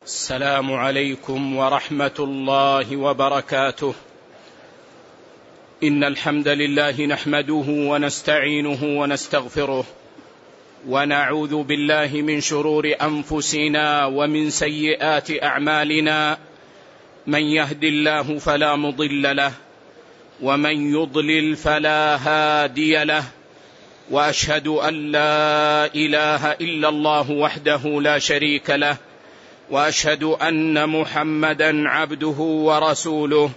السلام عليكم ورحمة الله وبركاته. إن الحمد لله نحمده ونستعينه ونستغفره، ونعوذ بالله من شرور أنفسنا ومن سيئات أعمالنا. من يهد الله فلا مضل له، ومن يضلل فلا هادي له، وأشهد أن لا إله إلا الله وحده لا شريك له، وأشهد أن محمدا عبده ورسوله.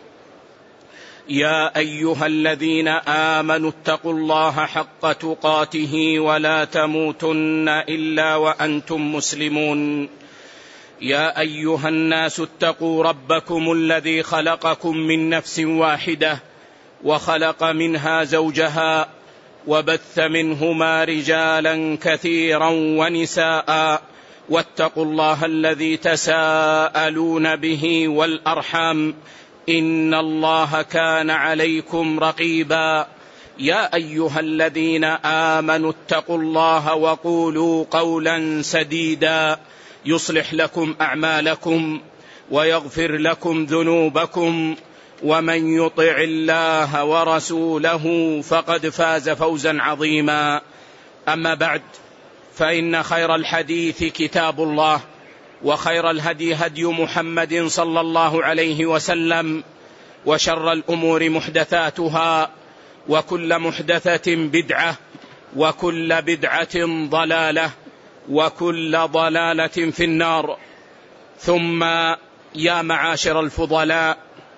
يا أيها الذين آمنوا اتقوا الله حق تقاته ولا تموتن إلا وأنتم مسلمون. يا أيها الناس اتقوا ربكم الذي خلقكم من نفس واحدة، وخلق منها زوجها، وبث منهما رجالا كثيرا ونساء، واتقوا الله الذي تساءلون به والأرحام، إن الله كان عليكم رقيبا. يا أيها الذين آمنوا اتقوا الله وقولوا قولا سديدا يصلح لكم أعمالكم ويغفر لكم ذنوبكم، ومن يطع الله ورسوله فقد فاز فوزا عظيما. أما بعد، فإن خير الحديث كتاب الله، وخير الهدي هدي محمد صلى الله عليه وسلم، وشر الأمور محدثاتها، وكل محدثة بدعة، وكل بدعة ضلالة، وكل ضلالة في النار. ثم يا معاشر الفضلاء،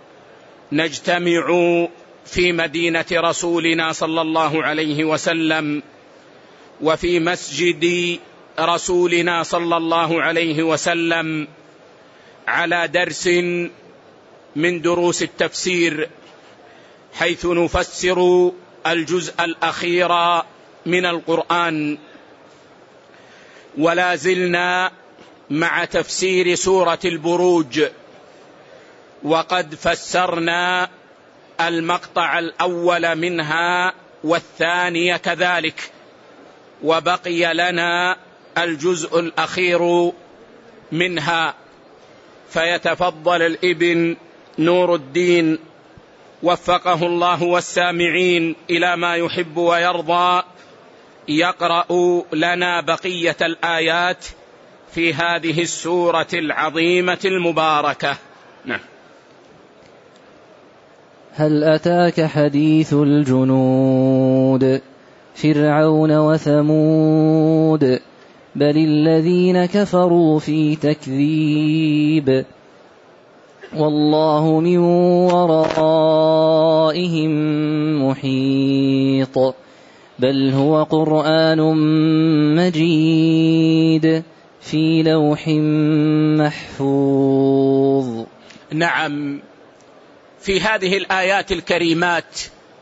نجتمع في مدينة رسولنا صلى الله عليه وسلم، وفي مسجد رسولنا صلى الله عليه وسلم، على درس من دروس التفسير، حيث نفسر الجزء الأخير من القرآن، ولا زلنا مع تفسير سورة البروج، وقد فسرنا المقطع الأول منها والثاني كذلك، وبقي لنا الجزء الأخير منها. فيتفضل الابن نور الدين وفقه الله والسامعين إلى ما يحب ويرضى يقرأ لنا بقية الآيات في هذه السورة العظيمة المباركة. نعم. هل أتاك حديث الجنود فرعون وثمود بل الذين كفروا في تكذيب والله من ورائهم محيط بل هو قرآن مجيد في لوح محفوظ. نعم، في هذه الآيات الكريمات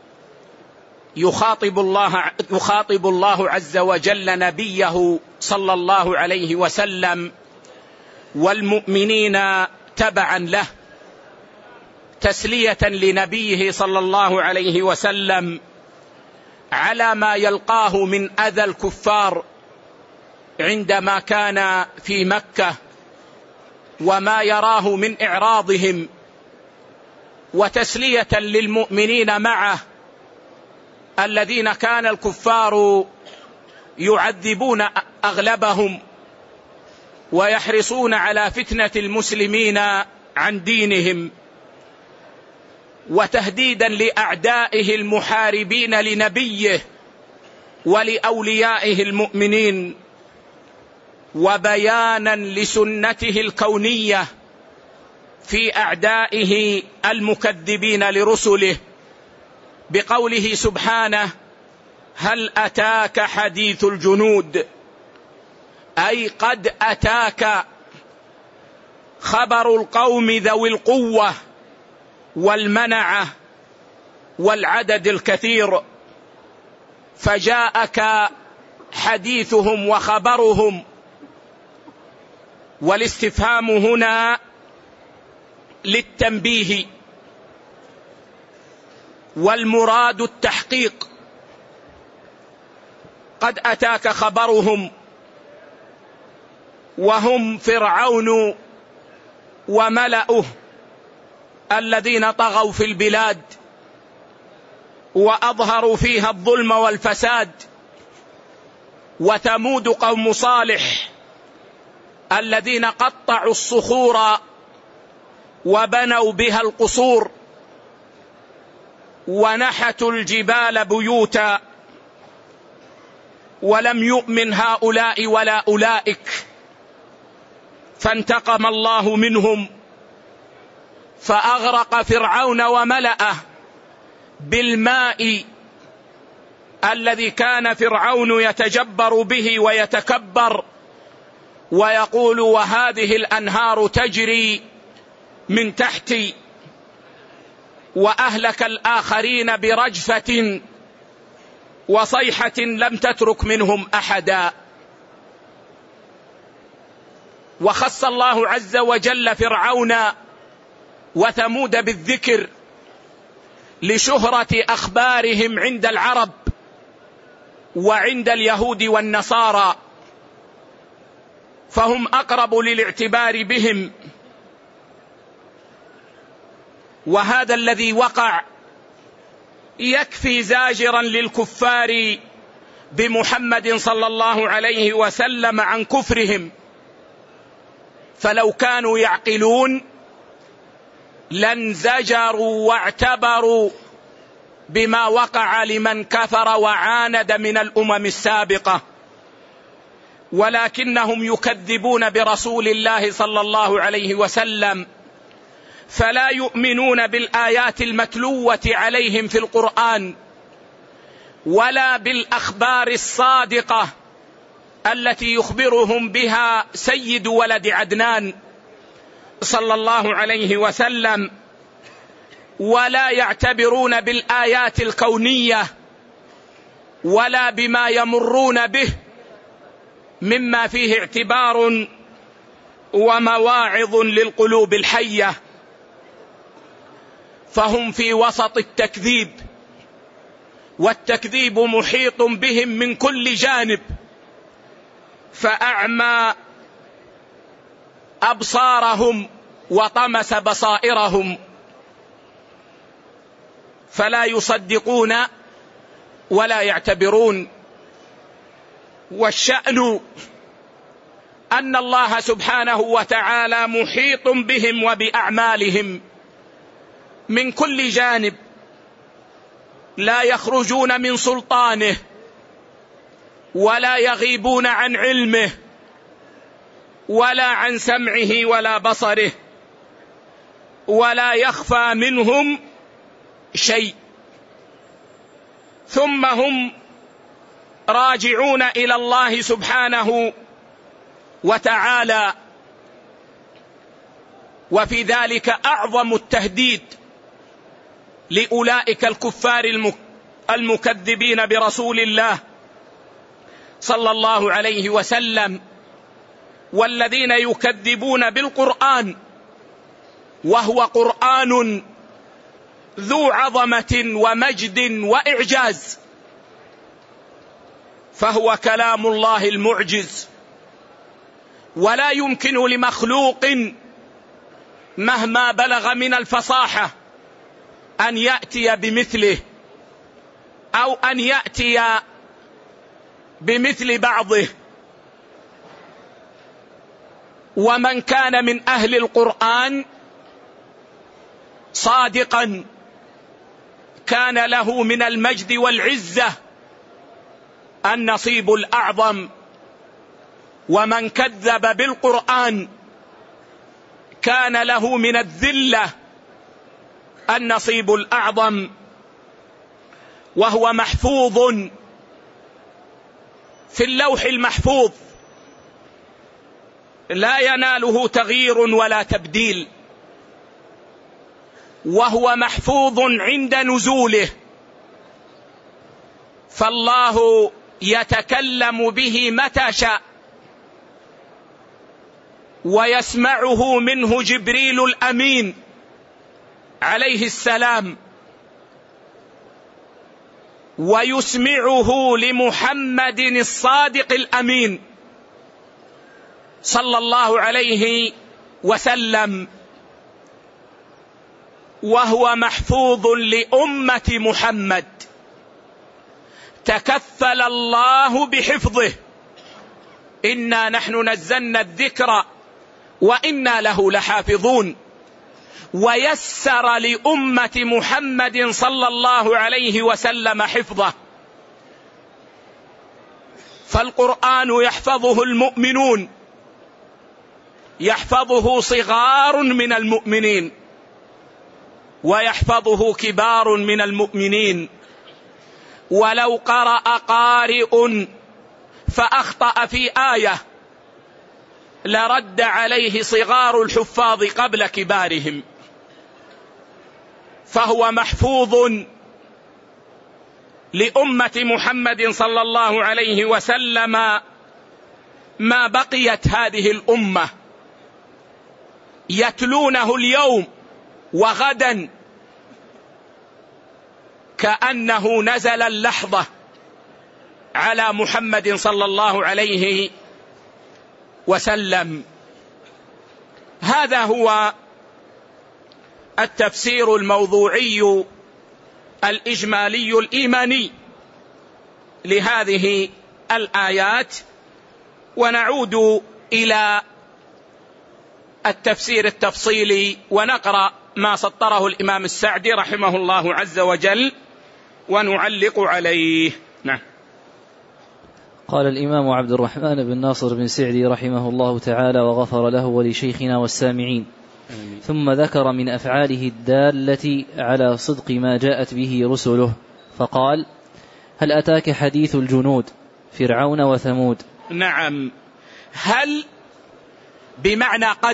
يخاطب الله عز وجل نبيه صلى الله عليه وسلم والمؤمنين تبعا له، تسلية لنبيه صلى الله عليه وسلم على ما يلقاه من أذى الكفار عندما كان في مكة، وما يراه من إعراضهم، وتسلية للمؤمنين معه الذين كان الكفار يعذبون أغلبهم ويحرصون على فتنة المسلمين عن دينهم، وتهديدا لأعدائه المحاربين لنبيه ولأوليائه المؤمنين، وبيانا لسنته الكونية في أعدائه المكذبين لرسله، بقوله سبحانه: هل أتاك حديث الجنود، أي قد أتاك خبر القوم ذوي القوة والمنعة والعدد الكثير، فجاءك حديثهم وخبرهم. والاستفهام هنا للتنبيه، والمراد التحقيق. قد أتاك خبرهم، وهم فرعون وملأه الذين طغوا في البلاد وأظهروا فيها الظلم والفساد، وثمود قوم صالح الذين قطعوا الصخور وبنوا بها القصور ونحتوا الجبال بيوتا، ولم يؤمن هؤلاء ولا أولئك، فانتقم الله منهم فأغرق فرعون وملأه بالماء الذي كان فرعون يتجبر به ويتكبر ويقول وهذه الأنهار تجري من تحتي، وأهلك الآخرين برجفة وصيحة لم تترك منهم أحدا. وخص الله عز وجل فرعون وثمود بالذكر لشهرة أخبارهم عند العرب وعند اليهود والنصارى، فهم أقرب للاعتبار بهم. وهذا الذي وقع يكفي زاجرا للكفار بمحمد صلى الله عليه وسلم عن كفرهم، فلو كانوا يعقلون لانزجروا واعتبروا بما وقع لمن كفر وعاند من الأمم السابقة، ولكنهم يكذبون برسول الله صلى الله عليه وسلم، فلا يؤمنون بالآيات المتلوة عليهم في القرآن ولا بالأخبار الصادقة التي يخبرهم بها سيد ولد عدنان صلى الله عليه وسلم، ولا يعتبرون بالآيات الكونية ولا بما يمرون به مما فيه اعتبار ومواعظ للقلوب الحية، فهم في وسط التكذيب، والتكذيب محيط بهم من كل جانب، فأعمى أبصارهم وطمس بصائرهم، فلا يصدقون ولا يعتبرون. والشأن أن الله سبحانه وتعالى محيط بهم وبأعمالهم من كل جانب، لا يخرجون من سلطانه ولا يغيبون عن علمه ولا عن سمعه ولا بصره، ولا يخفى منهم شيء. ثم هم راجعون إلى الله سبحانه وتعالى، وفي ذلك أعظم التهديد لأولئك الكفار المكذبين برسول الله صلى الله عليه وسلم، والذين يكذبون بالقرآن، وهو قرآن ذو عظمة ومجد وإعجاز، فهو كلام الله المعجز، ولا يمكن لمخلوق مهما بلغ من الفصاحة أن يأتي بمثله أو أن يأتي بمثل بعضه. ومن كان من أهل القرآن صادقا كان له من المجد والعزة النصيب الأعظم، ومن كذب بالقرآن كان له من الذلة النصيب الأعظم، وهو محفوظ في اللوح المحفوظ لا يناله تغيير ولا تبديل، وهو محفوظ عند نزوله، فالله يتكلم به متى شاء، ويسمعه منه جبريل الأمين عليه السلام، ويسمعه لمحمد الصادق الأمين صلى الله عليه وسلم وهو محفوظ لأمة محمد، تكفل الله بحفظه. إنا نحن نزلنا الذكر وإنا له لحافظون. ويسر لأمة محمد صلى الله عليه وسلم حفظه، فالقرآن يحفظه المؤمنون، يحفظه صغار من المؤمنين ويحفظه كبار من المؤمنين. ولو قرأ قارئ فأخطأ في آية لرد عليه صغار الحفاظ قبل كبارهم، فهو محفوظ لأمة محمد صلى الله عليه وسلم ما بقيت هذه الأمة، يتلونه اليوم وغدا كأنه نزل اللحظة على محمد صلى الله عليه وسلم. هذا هو التفسير الموضوعي الإجمالي الإيماني لهذه الآيات. ونعود إلى التفسير التفصيلي ونقرأ ما سطره الإمام السعدي رحمه الله عز وجل ونعلق عليه. نعم. قال الإمام عبد الرحمن بن ناصر بن سعدي رحمه الله تعالى وغفر له ولشيخنا والسامعين. ثم ذكر من أفعاله الدالة على صدق ما جاءت به رسله، فقال: هل أتاك حديث الجنود فرعون وثمود؟ نعم، هل بمعنى قد،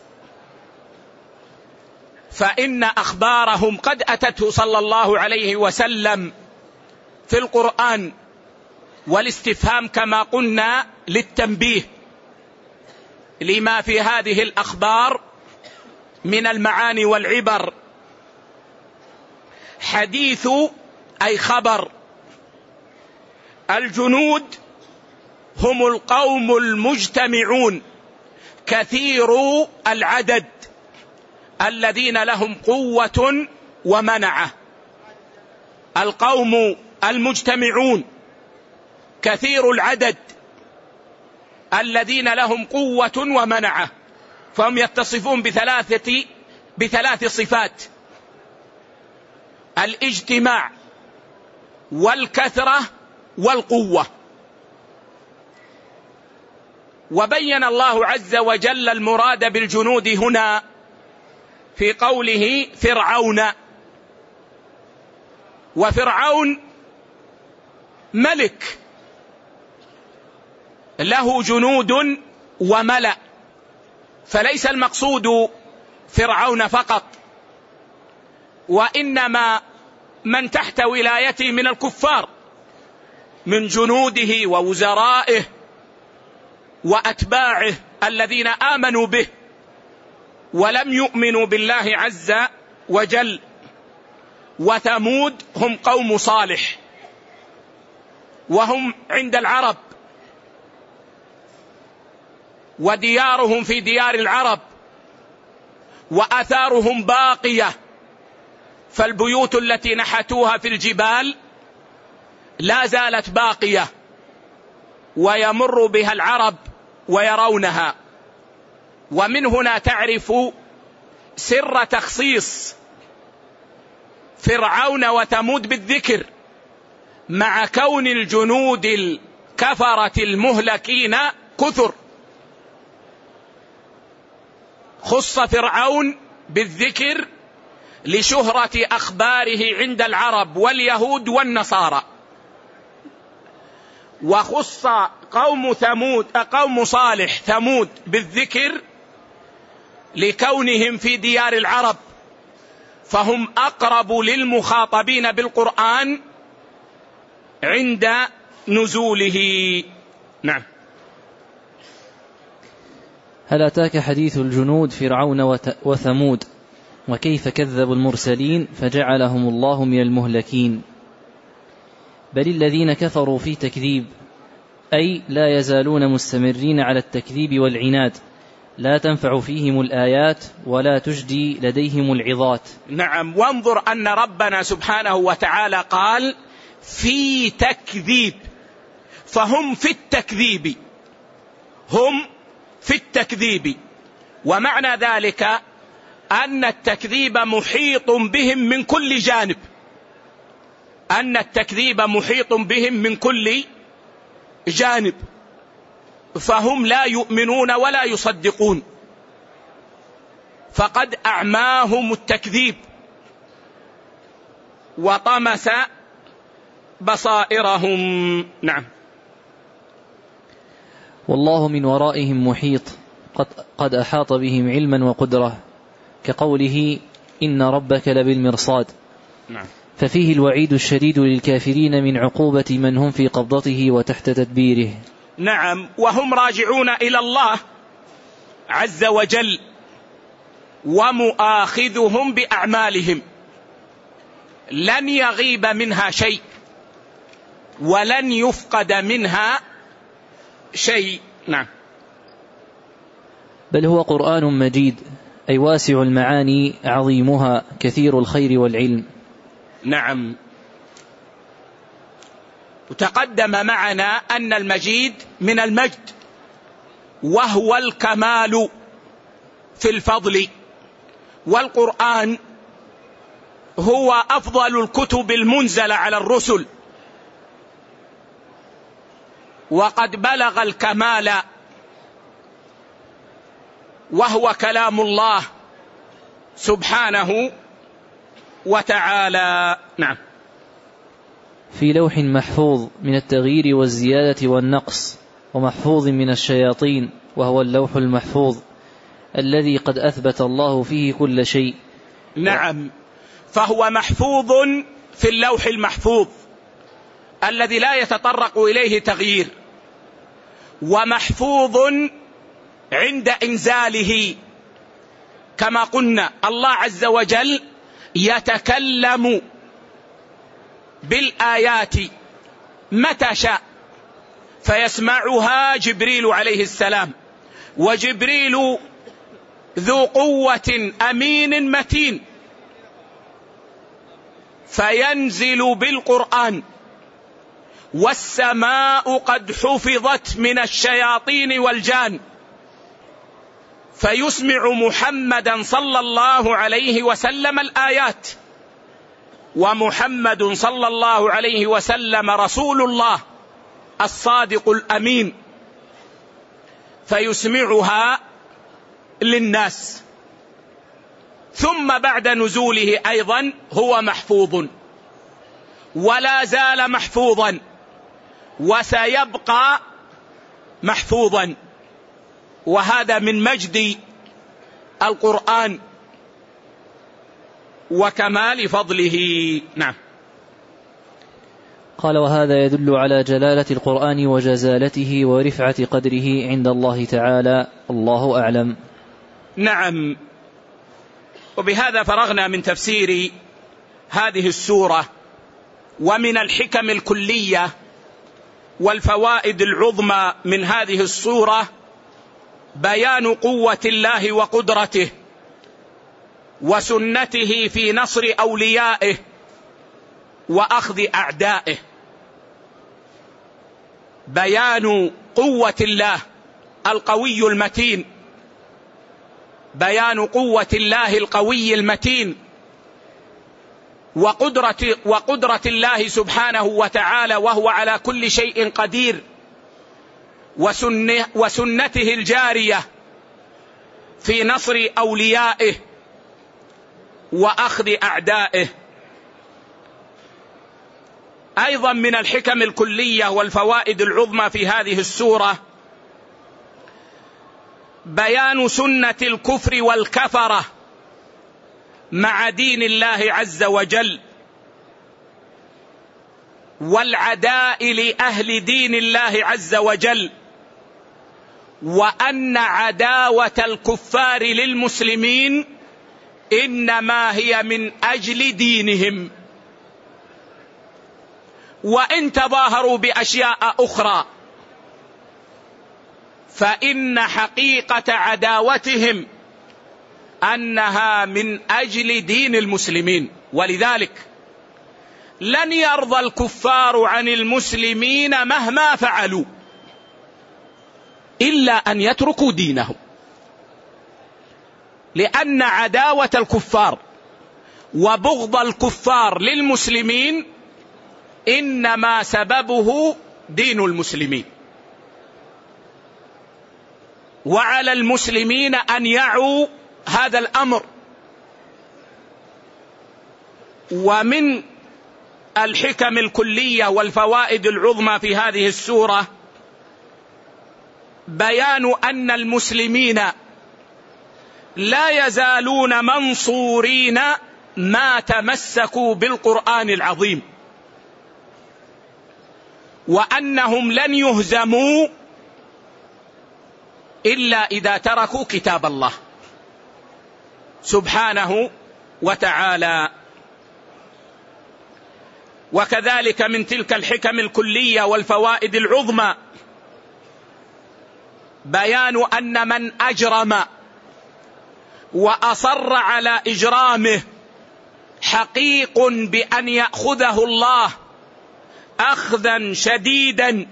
فإن أخبارهم قد أتته صلى الله عليه وسلم في القرآن، والاستفهام كما قلنا للتنبيه لما في هذه الأخبار من المعاني والعبر. حديث أي خبر. الجنود هم القوم المجتمعون كثير العدد الذين لهم قوة ومنعة. القوم المجتمعون كثير العدد الذين لهم قوة ومنعة، فهم يتصفون بثلاث صفات: الاجتماع والكثرة والقوة. وبين الله عز وجل المراد بالجنود هنا في قوله فرعون. وفرعون ملك له جنود وملأ، فليس المقصود فرعون فقط، وإنما من تحت ولايته من الكفار من جنوده ووزرائه وأتباعه الذين آمنوا به ولم يؤمنوا بالله عز وجل. وثمود هم قوم صالح، وهم عند العرب، وديارهم في ديار العرب، وآثارهم باقية، فالبيوت التي نحتوها في الجبال لا زالت باقية ويمر بها العرب ويرونها. ومن هنا تعرف سر تخصيص فرعون وثمود بالذكر مع كون الجنود الكفرة المهلكين كثر. خص فرعون بالذكر لشهرة أخباره عند العرب واليهود والنصارى، وخص قوم صالح ثمود بالذكر لكونهم في ديار العرب، فهم أقرب للمخاطبين بالقرآن عند نزوله. نعم. هل أتاك حديث الجنود فرعون وثمود وكيف كذبوا المرسلين فجعلهم الله من المهلكين؟ بل الذين كفروا في تكذيب، أي لا يزالون مستمرين على التكذيب والعناد، لا تنفع فيهم الآيات ولا تجدي لديهم العظات. نعم، وانظر أن ربنا سبحانه وتعالى قال في تكذيب، فهم في التكذيب، هم في التكذيب، ومعنى ذلك أن التكذيب محيط بهم من كل جانب، أن التكذيب محيط بهم من كل جانب، فهم لا يؤمنون ولا يصدقون، فقد أعماهم التكذيب وطمس بصائرهم. نعم. والله من ورائهم محيط قد أحاط بهم علما وقدرة، كقوله إن ربك لبالمرصاد. نعم. ففيه الوعيد الشديد للكافرين من عقوبة من هم في قبضته وتحت تدبيره. نعم، وهم راجعون إلى الله عز وجل ومؤاخذهم بأعمالهم، لن يغيب منها شيء ولن يفقد منها شيء. نعم. بل هو قرآن مجيد، أي واسع المعاني عظيمها كثير الخير والعلم. نعم. وتقدم معنا أن المجيد من المجد، وهو الكمال في الفضل، والقرآن هو أفضل الكتب المنزلة على الرسل، وقد بلغ الكمال، وهو كلام الله سبحانه وتعالى. نعم. في لوح محفوظ من التغيير والزيادة والنقص، ومحفوظ من الشياطين، وهو اللوح المحفوظ الذي قد أثبت الله فيه كل شيء. نعم، فهو محفوظ في اللوح المحفوظ الذي لا يتطرق إليه تغيير، ومحفوظ عند إنزاله، كما قلنا الله عز وجل يتكلم بالآيات متى شاء، فيسمعها جبريل عليه السلام، وجبريل ذو قوة أمين متين، فينزل بالقرآن، والسماء قد حفظت من الشياطين والجان، فيسمع محمدا صلى الله عليه وسلم الآيات، ومحمد صلى الله عليه وسلم رسول الله الصادق الأمين، فيسمعها للناس. ثم بعد نزوله أيضا هو محفوظ، ولا زال محفوظا، وسيبقى محفوظا، وهذا من مجد القرآن وكمال فضله. نعم. قال: وهذا يدل على جلالة القرآن وجزالته ورفعة قدره عند الله تعالى، الله أعلم. نعم. وبهذا فرغنا من تفسير هذه السورة، ومن الحكم الكلية والفوائد العظمى من هذه السورة بيان قوة الله وقدرته وسنته في نصر أوليائه وأخذ أعدائه. بيان قوة الله القوي المتين، بيان قوة الله القوي المتين، وقدرة الله سبحانه وتعالى وهو على كل شيء قدير، وسنته الجارية في نصر أوليائه وأخذ أعدائه. أيضا من الحكم الكلية والفوائد العظمى في هذه السورة بيان سنة الكفر والكفرة مع دين الله عز وجل، والعداء لأهل دين الله عز وجل، وأن عداوة الكفار للمسلمين إنما هي من أجل دينهم، وإن تظاهروا بأشياء أخرى فإن حقيقة عداوتهم أنها من أجل دين المسلمين، ولذلك لن يرضى الكفار عن المسلمين مهما فعلوا إلا أن يتركوا دينهم، لأن عداوة الكفار وبغض الكفار للمسلمين إنما سببه دين المسلمين، وعلى المسلمين أن يعوا هذا الأمر. ومن الحكم الكلية والفوائد العظمى في هذه السورة بيان أن المسلمين لا يزالون منصورين ما تمسكوا بالقرآن العظيم، وأنهم لن يهزموا إلا إذا تركوا كتاب الله سبحانه وتعالى. وكذلك من تلك الحكم الكلية والفوائد العظمى بيان أن من أجرم وأصر على إجرامه حقيق بأن يأخذه الله أخذا شديدا،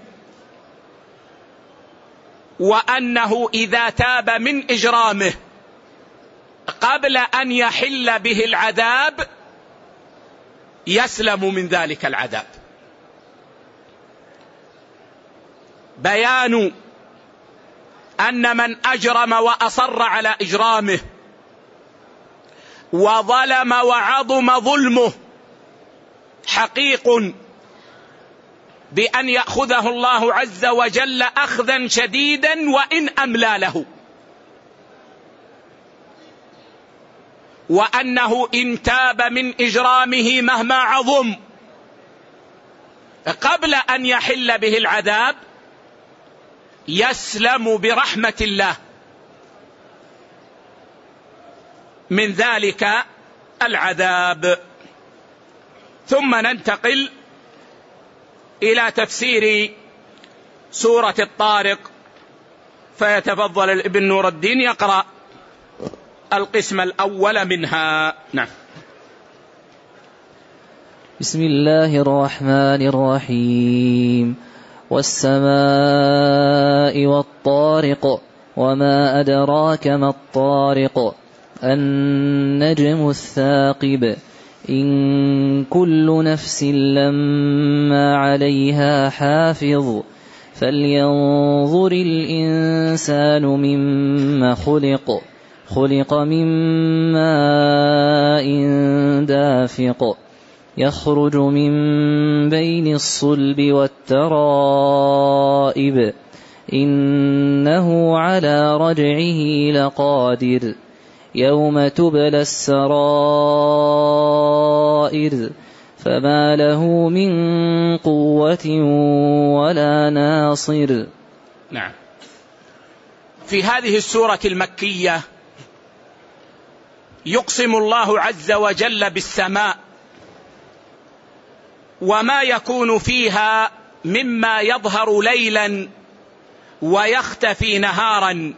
وأنه إذا تاب من إجرامه قبل أن يحل به العذاب يسلم من ذلك العذاب. بيان أن من أجرم وأصر على إجرامه وظلم وعظم ظلمه حقيق بأن يأخذه الله عز وجل أخذا شديدا وإن أملى له، وأنه إن تاب من إجرامه مهما عظم قبل أن يحل به العذاب يسلم برحمة الله من ذلك العذاب. ثم ننتقل إلى تفسير سورة الطارق، فيتفضل الابن نور الدين يقرأ القسم الأول منها. نعم. بسم الله الرحمن الرحيم. والسماء والطارق وما أدراك ما الطارق النجم الثاقب إن كل نفس لما عليها حافظ فلينظر الإنسان مما خلق من ماء دافق يخرج من بين الصلب والترائب إنه على رجعه لقادر يوم تبلى السرائر فما له من قوة ولا ناصر. نعم. في هذه السورة المكية يقسم الله عز وجل بالسماء وما يكون فيها مما يظهر ليلا ويختفي نهارا،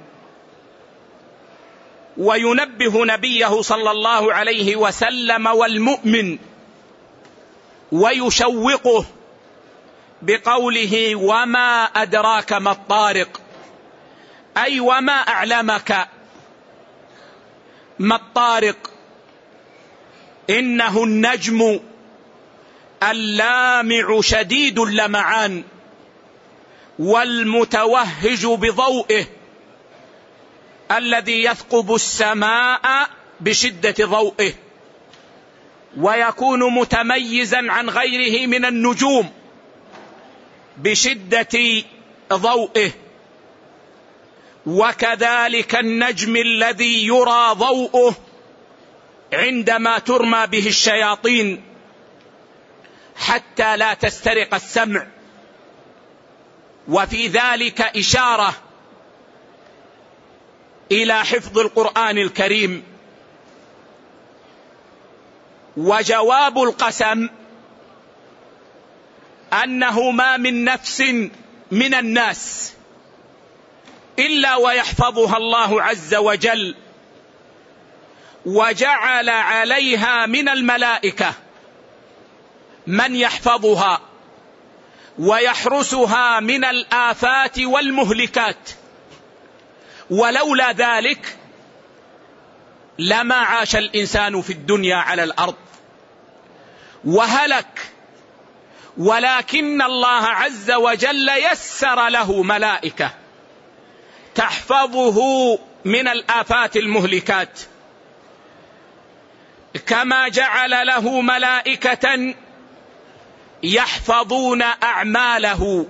وينبه نبيه صلى الله عليه وسلم والمؤمن ويشوقه بقوله وما أدراك ما الطارق، أي وما أعلمك ما الطارق. إنه النجم اللامع شديد اللمعان والمتوهج بضوئه الذي يثقب السماء بشدة ضوئه، ويكون متميزا عن غيره من النجوم بشدة ضوئه. وكذلك النجم الذي يرى ضوءه عندما ترمى به الشياطين حتى لا تسترق السمع. وفي ذلك إشارة إلى حفظ القرآن الكريم. وجواب القسم أنه ما من نفس من الناس إلا ويحفظها الله عز وجل، وجعل عليها من الملائكة من يحفظها ويحرسها من الآفات والمهلكات، ولولا ذلك لما عاش الإنسان في الدنيا على الأرض وهلك، ولكن الله عز وجل يسر له ملائكة تحفظه من الآفات المهلكات، كما جعل له ملائكة يحفظون أعماله،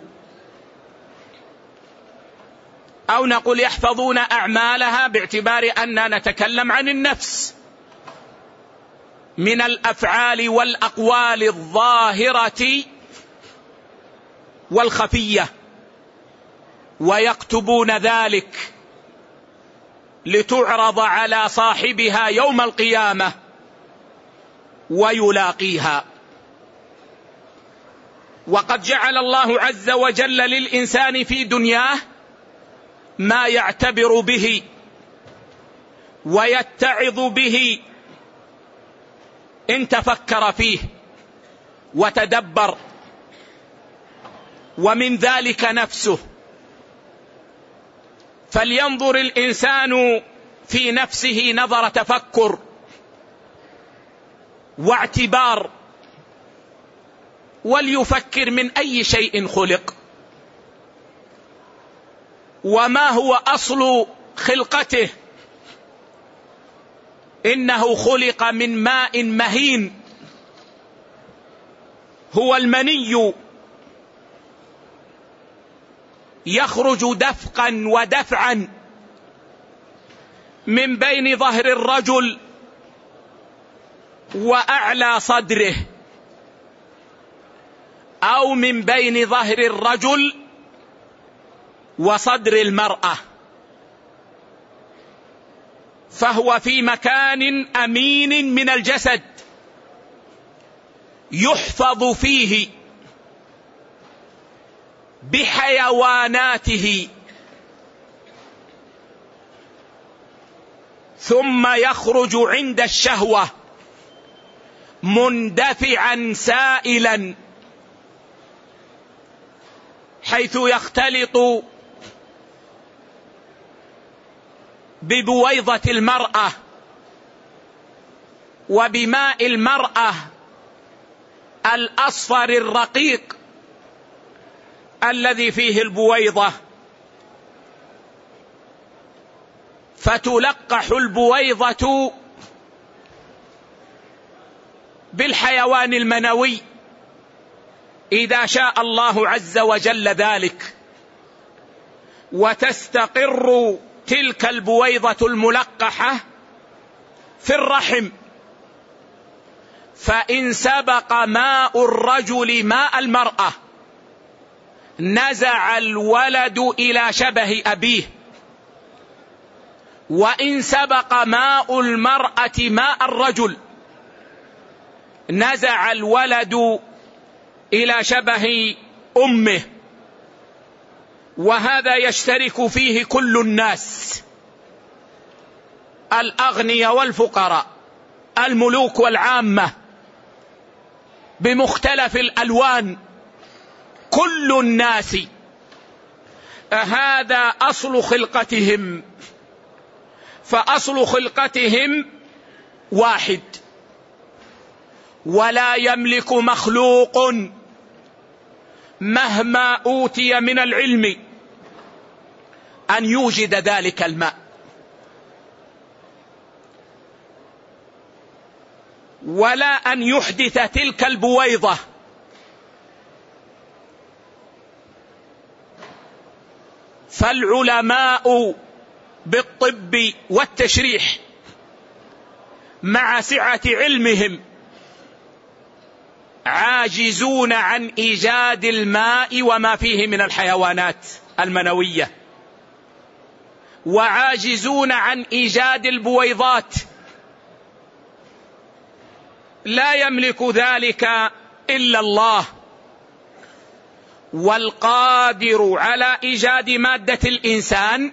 أو نقول يحفظون أعمالها باعتبار أننا نتكلم عن النفس من الأفعال والأقوال الظاهرة والخفية، ويكتبون ذلك لتعرض على صاحبها يوم القيامة ويلاقيها. وقد جعل الله عز وجل للإنسان في دنياه ما يعتبر به ويتعظ به إن تفكر فيه وتدبر، ومن ذلك نفسه. فلينظر الإنسان في نفسه نظر تفكر واعتبار، وليفكر من أي شيء خلق، وما هو أصل خلقته. إنه خلق من ماء مهين هو المني، يخرج دفقا ودفعا من بين ظهر الرجل وأعلى صدره، أو من بين ظهر الرجل وصدر المرأة، فهو في مكان أمين من الجسد يحفظ فيه بحيواناته، ثم يخرج عند الشهوة مندفعا سائلا، حيث يختلط ببويضة المرأة وبماء المرأة الأصفر الرقيق الذي فيه البويضة، فتلقح البويضة بالحيوان المنوي إذا شاء الله عز وجل ذلك، وتستقر تلك البويضة الملقحة في الرحم، فإن سبق ماء الرجل ماء المرأة نزع الولد إلى شبه أبيه، وإن سبق ماء المرأة ماء الرجل نزع الولد إلى شبه أمه. وهذا يشترك فيه كل الناس، الأغنياء والفقراء، الملوك والعامة، بمختلف الألوان، كل الناس هذا أصل خلقتهم. فأصل خلقتهم واحد، ولا يملك مخلوق مهما أوتي من العلم أن يوجد ذلك الماء، ولا أن يحدث تلك البويضة. فالعلماء بالطب والتشريح مع سعة علمهم عاجزون عن إيجاد الماء وما فيه من الحيوانات المنوية، وعاجزون عن إيجاد البويضات، لا يملك ذلك إلا الله. والقادر على إيجاد مادة الإنسان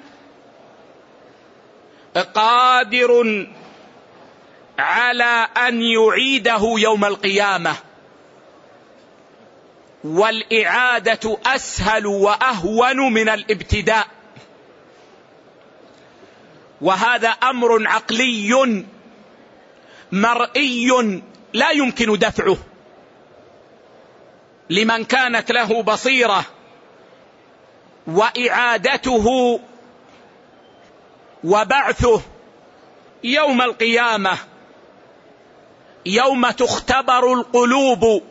قادر على أن يعيده يوم القيامة، والإعادة أسهل وأهون من الابتداء، وهذا أمر عقلي مرئي لا يمكن دفعه لمن كانت له بصيرة. وإعادته وبعثه يوم القيامة يوم تختبر القلوب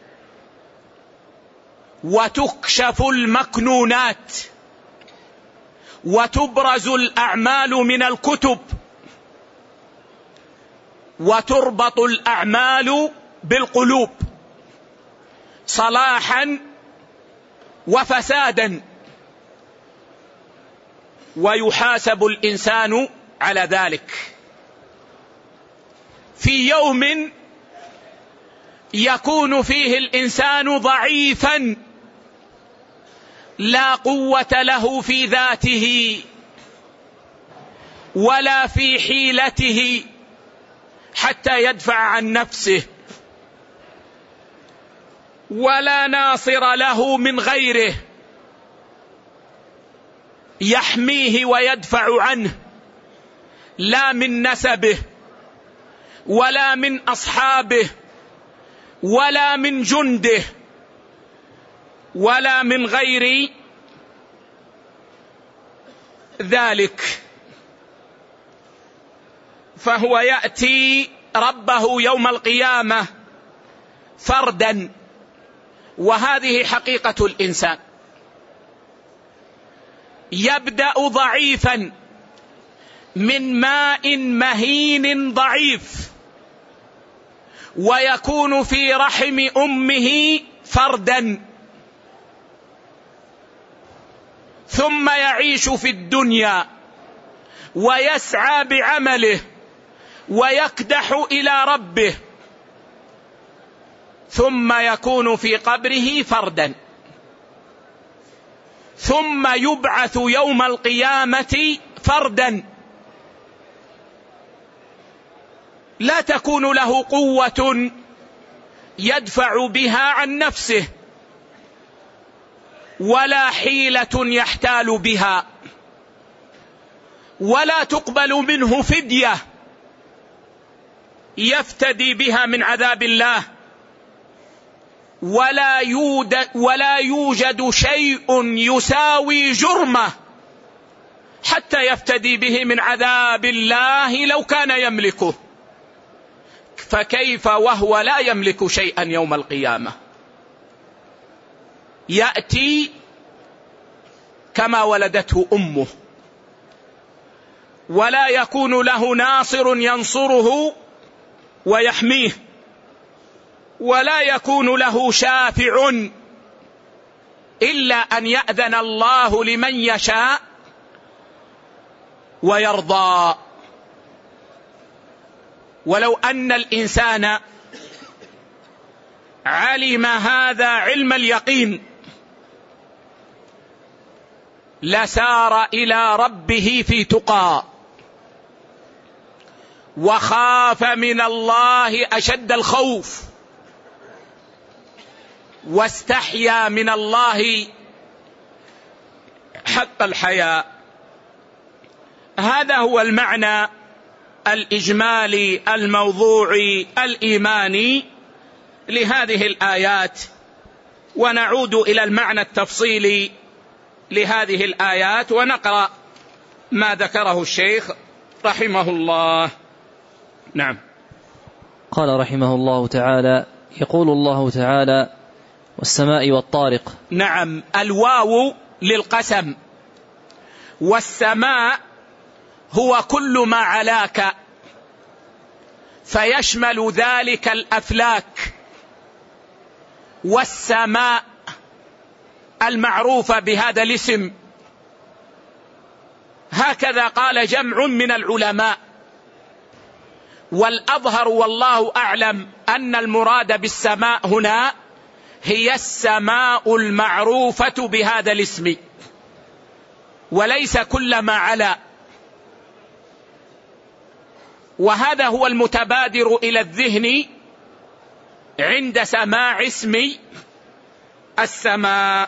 وتكشف المكنونات وتبرز الأعمال من الكتب وتربط الأعمال بالقلوب صلاحا وفسادا، ويحاسب الإنسان على ذلك في يوم يكون فيه الإنسان ضعيفا لا قوة له في ذاته ولا في حيلته حتى يدفع عن نفسه، ولا ناصر له من غيره يحميه ويدفع عنه، لا من نسبه ولا من أصحابه ولا من جنده ولا من غير ذلك. فهو يأتي ربه يوم القيامة فردا، وهذه حقيقة الإنسان. يبدأ ضعيفا من ماء مهين ضعيف، ويكون في رحم أمه فردا، ثم يعيش في الدنيا ويسعى بعمله ويكدح إلى ربه، ثم يكون في قبره فردا، ثم يبعث يوم القيامة فردا، لا تكون له قوة يدفع بها عن نفسه ولا حيلة يحتال بها، ولا تقبل منه فدية يفتدي بها من عذاب الله، ولا يوجد شيء يساوي جرمه حتى يفتدي به من عذاب الله لو كان يملكه، فكيف وهو لا يملك شيئا يوم القيامة؟ يأتي كما ولدته أمه، ولا يكون له ناصر ينصره ويحميه، ولا يكون له شافع إلا أن يأذن الله لمن يشاء ويرضى. ولو أن الإنسان علم هذا علم اليقين لسار إلى ربه في تقى، وخاف من الله أشد الخوف، واستحيا من الله حق الحياء. هذا هو المعنى الإجمالي الموضوعي الإيماني لهذه الآيات، ونعود إلى المعنى التفصيلي لهذه الآيات ونقرأ ما ذكره الشيخ رحمه الله. نعم. قال رحمه الله تعالى: يقول الله تعالى: والسماء والطارق. نعم، الواو للقسم، والسماء هو كل ما علاك، فيشمل ذلك الأفلاك، والسماء المعروفة بهذا الاسم. هكذا قال جمع من العلماء، والأظهر والله أعلم أن المراد بالسماء هنا هي السماء المعروفة بهذا الاسم، وليس كل ما علا. وهذا هو المتبادر إلى الذهن عند سماع اسم السماء.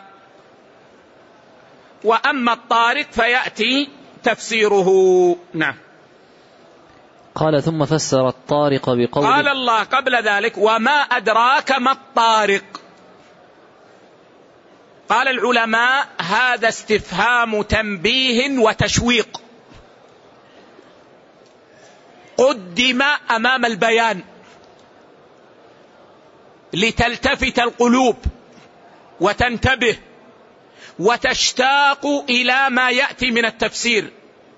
وأما الطارق فيأتي تفسيره. نعم. قال ثم فسر الطارق بقوله، قال الله قبل ذلك: وما أدراك ما الطارق. قال العلماء: هذا استفهام تنبيه وتشويق، قدم أمام البيان لتلتفت القلوب وتنتبه وتشتاق إلى ما يأتي من التفسير.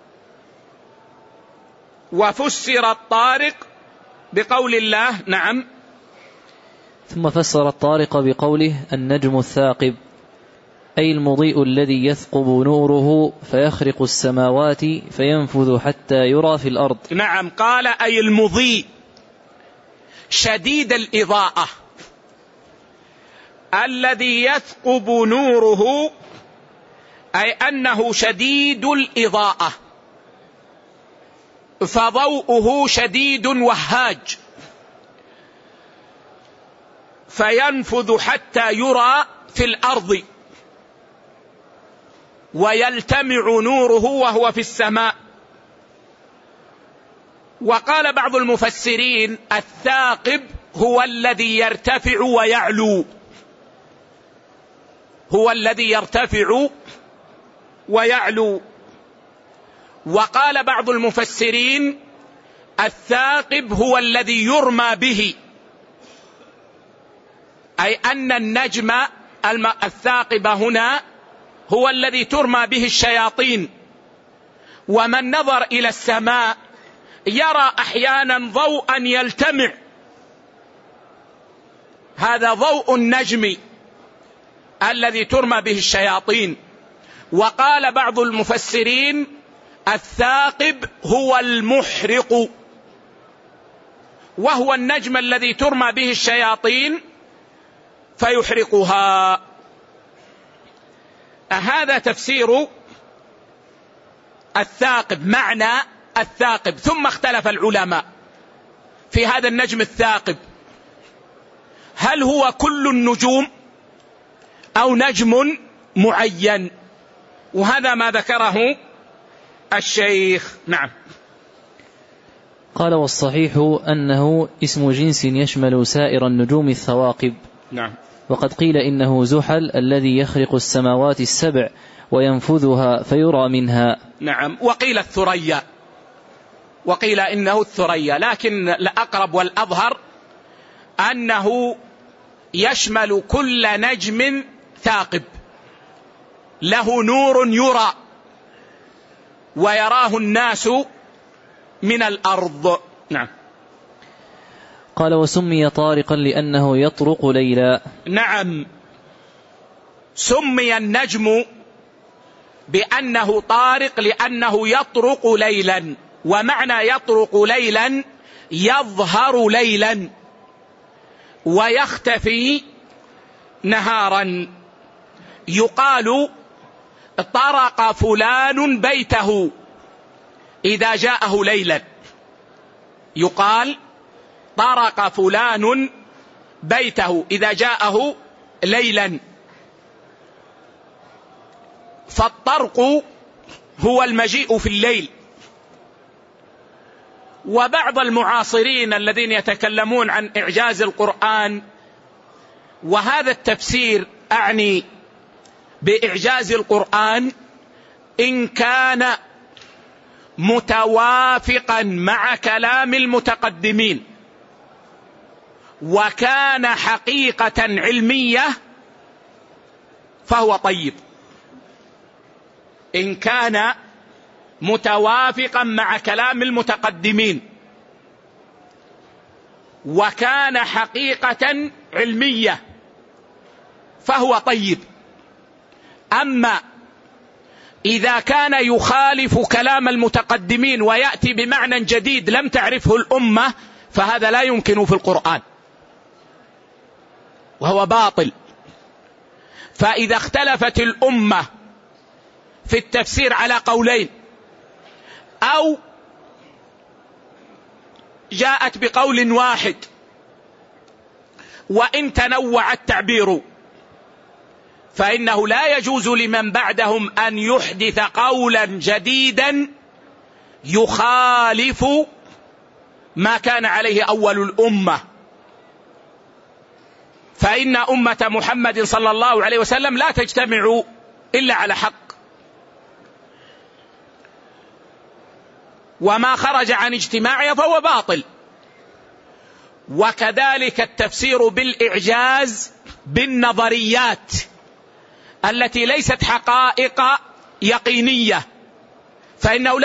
وفسر الطارق بقول الله. نعم. ثم فسر الطارق بقوله: النجم الثاقب، أي المضيء الذي يثقب نوره فيخرق السماوات فينفذ حتى يرى في الأرض. نعم. قال أي المضيء شديد الإضاءة الذي يثقب نوره، أي أنه شديد الإضاءة، فضوءه شديد وهاج، فينفذ حتى يرى في الأرض، ويلتمع نوره وهو في السماء. وقال بعض المفسرين: الثاقب هو الذي يرتفع ويعلو، هو الذي يرتفع ويعلو. وقال بعض المفسرين: الثاقب هو الذي يرمى به، أي أن النجم الثاقب هنا هو الذي ترمى به الشياطين. ومن نظر إلى السماء يرى أحيانا ضوءا يلتمع، هذا ضوء النجم الذي ترمى به الشياطين. وقال بعض المفسرين: الثاقب هو المحرق، وهو النجم الذي ترمى به الشياطين فيحرقها. هذا تفسير الثاقب، معنى الثاقب. ثم اختلف العلماء في هذا النجم الثاقب، هل هو كل النجوم أو نجم معين؟ وهذا ما ذكره الشيخ. نعم. قال: والصحيح أنه اسم جنس يشمل سائر النجوم الثواقب. نعم. وقد قيل إنه زحل الذي يخرق السماوات السبع وينفذها فيرى منها. نعم. وقيل الثريا، وقيل إنه الثريا، لكن الأقرب والأظهر أنه يشمل كل نجم ثاقب له نور يرى ويراه الناس من الأرض. نعم. قال: وسمي طارقا لأنه يطرق ليلا. نعم. سمي النجم بأنه طارق لأنه يطرق ليلا. ومعنى يطرق ليلا يظهر ليلا ويختفي نهارا. يقال: طرق فلان بيته إذا جاءه ليلا، يقال: طرق فلان بيته إذا جاءه ليلا. فالطرق هو المجيء في الليل. وبعض المعاصرين الذين يتكلمون عن إعجاز القرآن، وهذا التفسير أعني بإعجاز القرآن إن كان متوافقا مع كلام المتقدمين وكان حقيقة علمية فهو طيب. إن كان متوافقا مع كلام المتقدمين وكان حقيقة علمية فهو طيب. أما إذا كان يخالف كلام المتقدمين ويأتي بمعنى جديد لم تعرفه الأمة فهذا لا يمكن في القرآن وهو باطل. فإذا اختلفت الأمة في التفسير على قولين أو جاءت بقول واحد وإن تنوع التعبير، فإنه لا يجوز لمن بعدهم أن يحدث قولا جديدا يخالف ما كان عليه أول الأمة. فإن أمة محمد صلى الله عليه وسلم لا تجتمع إلا على حق، وما خرج عن اجتماعها فهو باطل. وكذلك التفسير بالإعجاز بالنظريات التي ليست حقائق يقينية، فإنه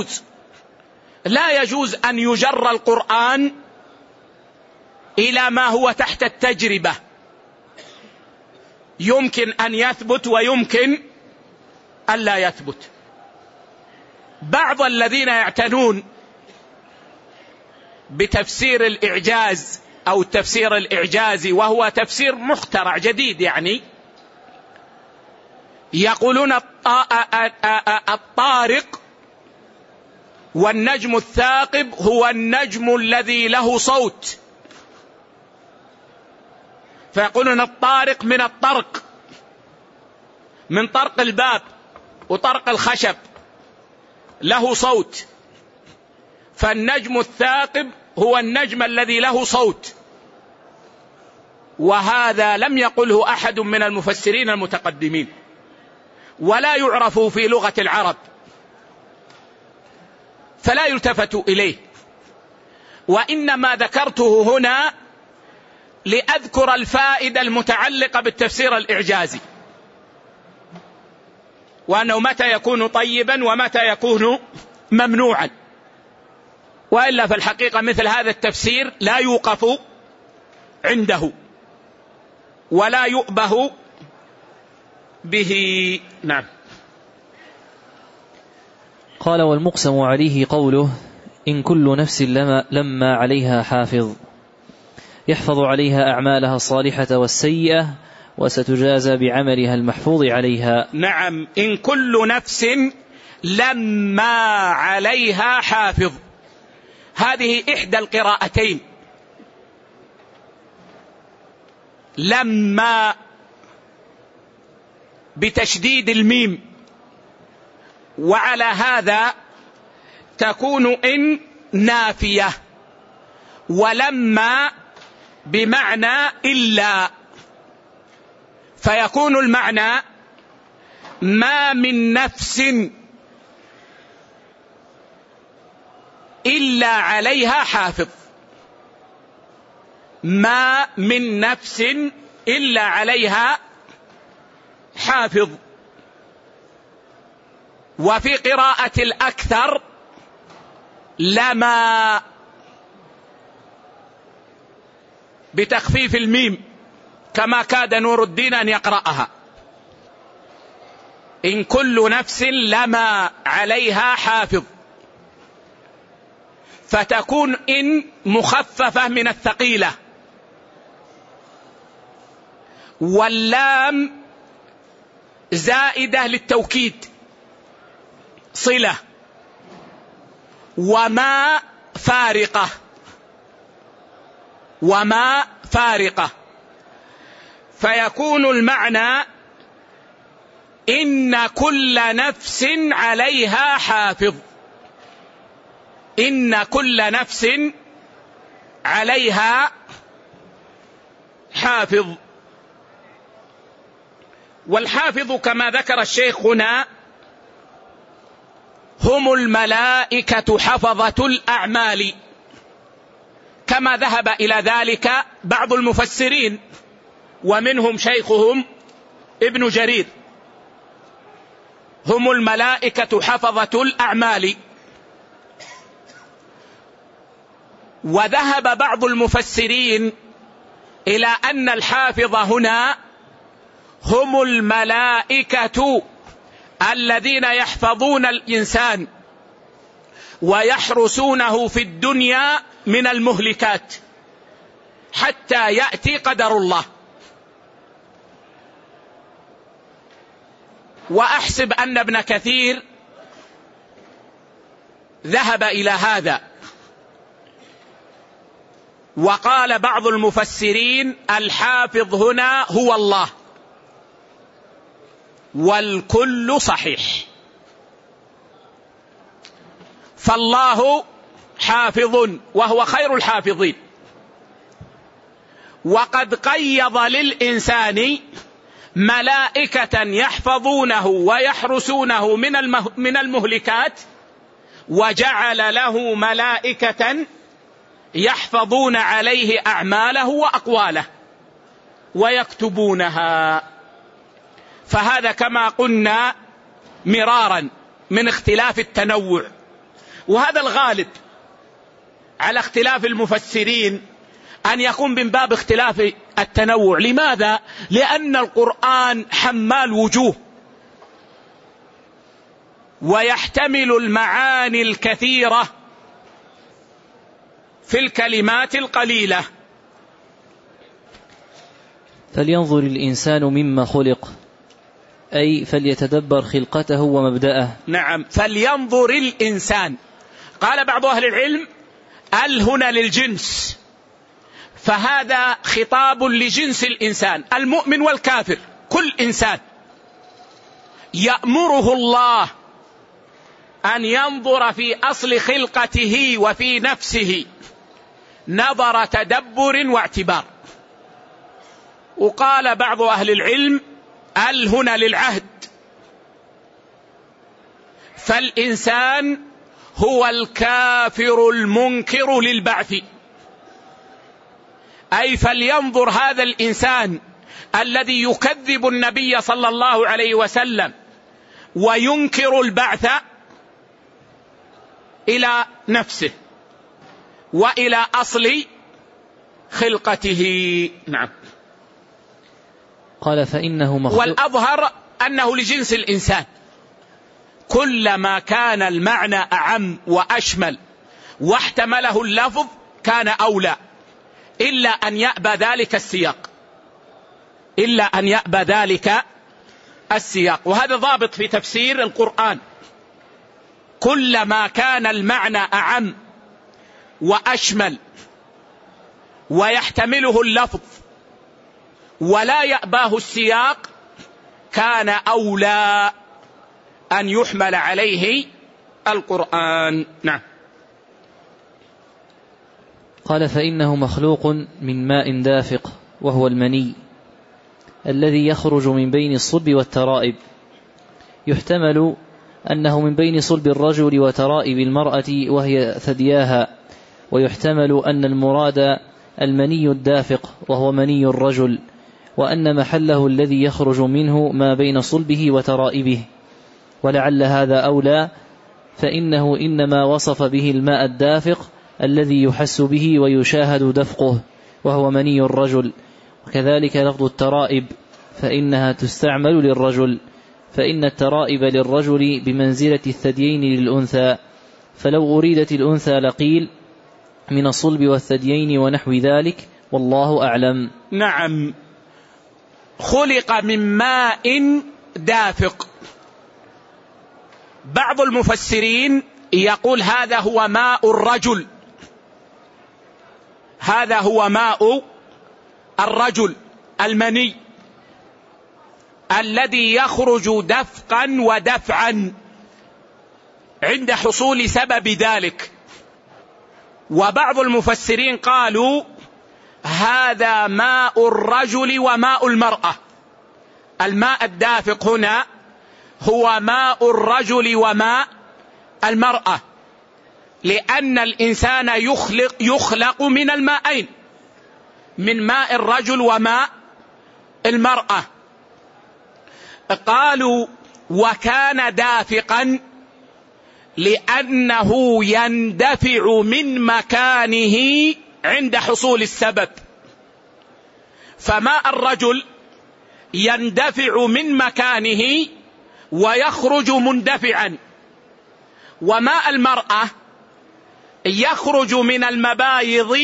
لا يجوز أن يجر القرآن إلى ما هو تحت التجربة، يمكن أن يثبت ويمكن أن لا يثبت. بعض الذين يعتنون بتفسير الإعجاز أو التفسير الإعجازي، وهو تفسير مخترع جديد، يعني يقولون الطارق والنجم الثاقب هو النجم الذي له صوت، فيقولون الطارق من الطرق، من طرق الباب وطرق الخشب له صوت، فالنجم الثاقب هو النجم الذي له صوت. وهذا لم يقله أحد من المفسرين المتقدمين، ولا يعرف في لغة العرب، فلا يلتفت إليه. وإنما ذكرته هنا لأذكر الفائدة المتعلقة بالتفسير الإعجازي، وأنه متى يكون طيبا ومتى يكون ممنوعا. وإلا في الحقيقة مثل هذا التفسير لا يوقف عنده ولا يؤبه به. نعم. قال: والمقسم عليه قوله: إن كل نفس لما عليها حافظ، يحفظ عليها أعمالها الصالحة والسيئة، وستجازى بعملها المحفوظ عليها. نعم، إن كل نفس لما عليها حافظ، هذه إحدى القراءتين، لما بتشديد الميم، وعلى هذا تكون إن نافية، ولما بمعنى إلا، فيكون المعنى ما من نفس إلا عليها حافظ، ما من نفس إلا عليها حافظ. وفي قراءة الأكثر لما بتخفيف الميم، كما كاد نور الدين أن يقرأها: إن كل نفس لما عليها حافظ، فتكون إن مخففة من الثقيلة، واللام زائدة للتوكيد صلة، وما فارقة، وما فارقة، فيكون المعنى إن كل نفس عليها حافظ، إن كل نفس عليها حافظ. والحافظ كما ذكر الشيخ هنا هم الملائكة حفظة الأعمال، كما ذهب إلى ذلك بعض المفسرين، ومنهم شيخهم ابن جرير، هم الملائكة حفظة الأعمال. وذهب بعض المفسرين إلى أن الحافظ هنا هم الملائكة الذين يحفظون الإنسان ويحرسونه في الدنيا من المهلكات حتى يأتي قدر الله. وأحسب أن ابن كثير ذهب إلى هذا. وقال بعض المفسرين الحافظ هنا هو الله، والكل صحيح، فالله حافظ وهو خير الحافظين. وقد قيض للإنسان ملائكة يحفظونه ويحرسونه من المهلكات، وجعل له ملائكة يحفظون عليه أعماله وأقواله ويكتبونها. فهذا كما قلنا مرارا من اختلاف التنوع، وهذا الغالب على اختلاف المفسرين أن يكون من باب اختلاف التنوع. لماذا؟ لأن القرآن حمال وجوه ويحتمل المعاني الكثيرة في الكلمات القليلة. فلينظر الإنسان مما خلق، أي فليتدبر خلقته ومبدأه. نعم، فلينظر الإنسان. قال بعض أهل العلم هنا للجنس، فهذا خطاب لجنس الإنسان المؤمن والكافر. كل إنسان يأمره الله أن ينظر في أصل خلقته وفي نفسه نظر تدبر واعتبار. وقال بعض أهل العلم هنا للعهد، فالإنسان هو الكافر المنكر للبعث، أي فلينظر هذا الإنسان الذي يكذب النبي صلى الله عليه وسلم وينكر البعث إلى نفسه وإلى أصل خلقته. نعم. قال فإنه مخلوق، والأظهر أنه لجنس الإنسان، كلما كان المعنى أعم وأشمل واحتمله اللفظ كان أولى، إلا أن يأبى ذلك السياق، إلا أن يأبى ذلك السياق. وهذا ضابط في تفسير القرآن، كلما كان المعنى أعم وأشمل ويحتمله اللفظ ولا يأباه السياق كان أولى أن يحمل عليه القرآن. نعم. قال فإنه مخلوق من ماء دافق وهو المني الذي يخرج من بين الصلب والترائب، يحتمل أنه من بين صلب الرجل وترائب المرأة وهي ثدياها، ويحتمل أن المراد المني الدافق وهو مني الرجل، وأن محله الذي يخرج منه ما بين صلبه وترائبه، ولعل هذا أولى، فإنه إنما وصف به الماء الدافق الذي يحس به ويشاهد دفقه وهو مني الرجل. وكذلك لفظ الترائب فإنها تستعمل للرجل، فإن الترائب للرجل بمنزلة الثديين للأنثى، فلو أريدت الأنثى لقيل من الصلب والثديين ونحو ذلك، والله أعلم. نعم. خلق من ماء دافق. بعض المفسرين يقول هذا هو ماء الرجل، هذا هو ماء الرجل المني الذي يخرج دفقا ودفعا عند حصول سبب ذلك. وبعض المفسرين قالوا هذا ماء الرجل وماء المرأة. الماء الدافق هنا هو ماء الرجل وماء المرأة، لأن الإنسان يخلق من الماءين، من ماء الرجل وماء المرأة. قالوا وكان دافقا لأنه يندفع من مكانه عند حصول السبب، فماء الرجل يندفع من مكانه ويخرج مندفعا، وماء المرأة يخرج من المبايض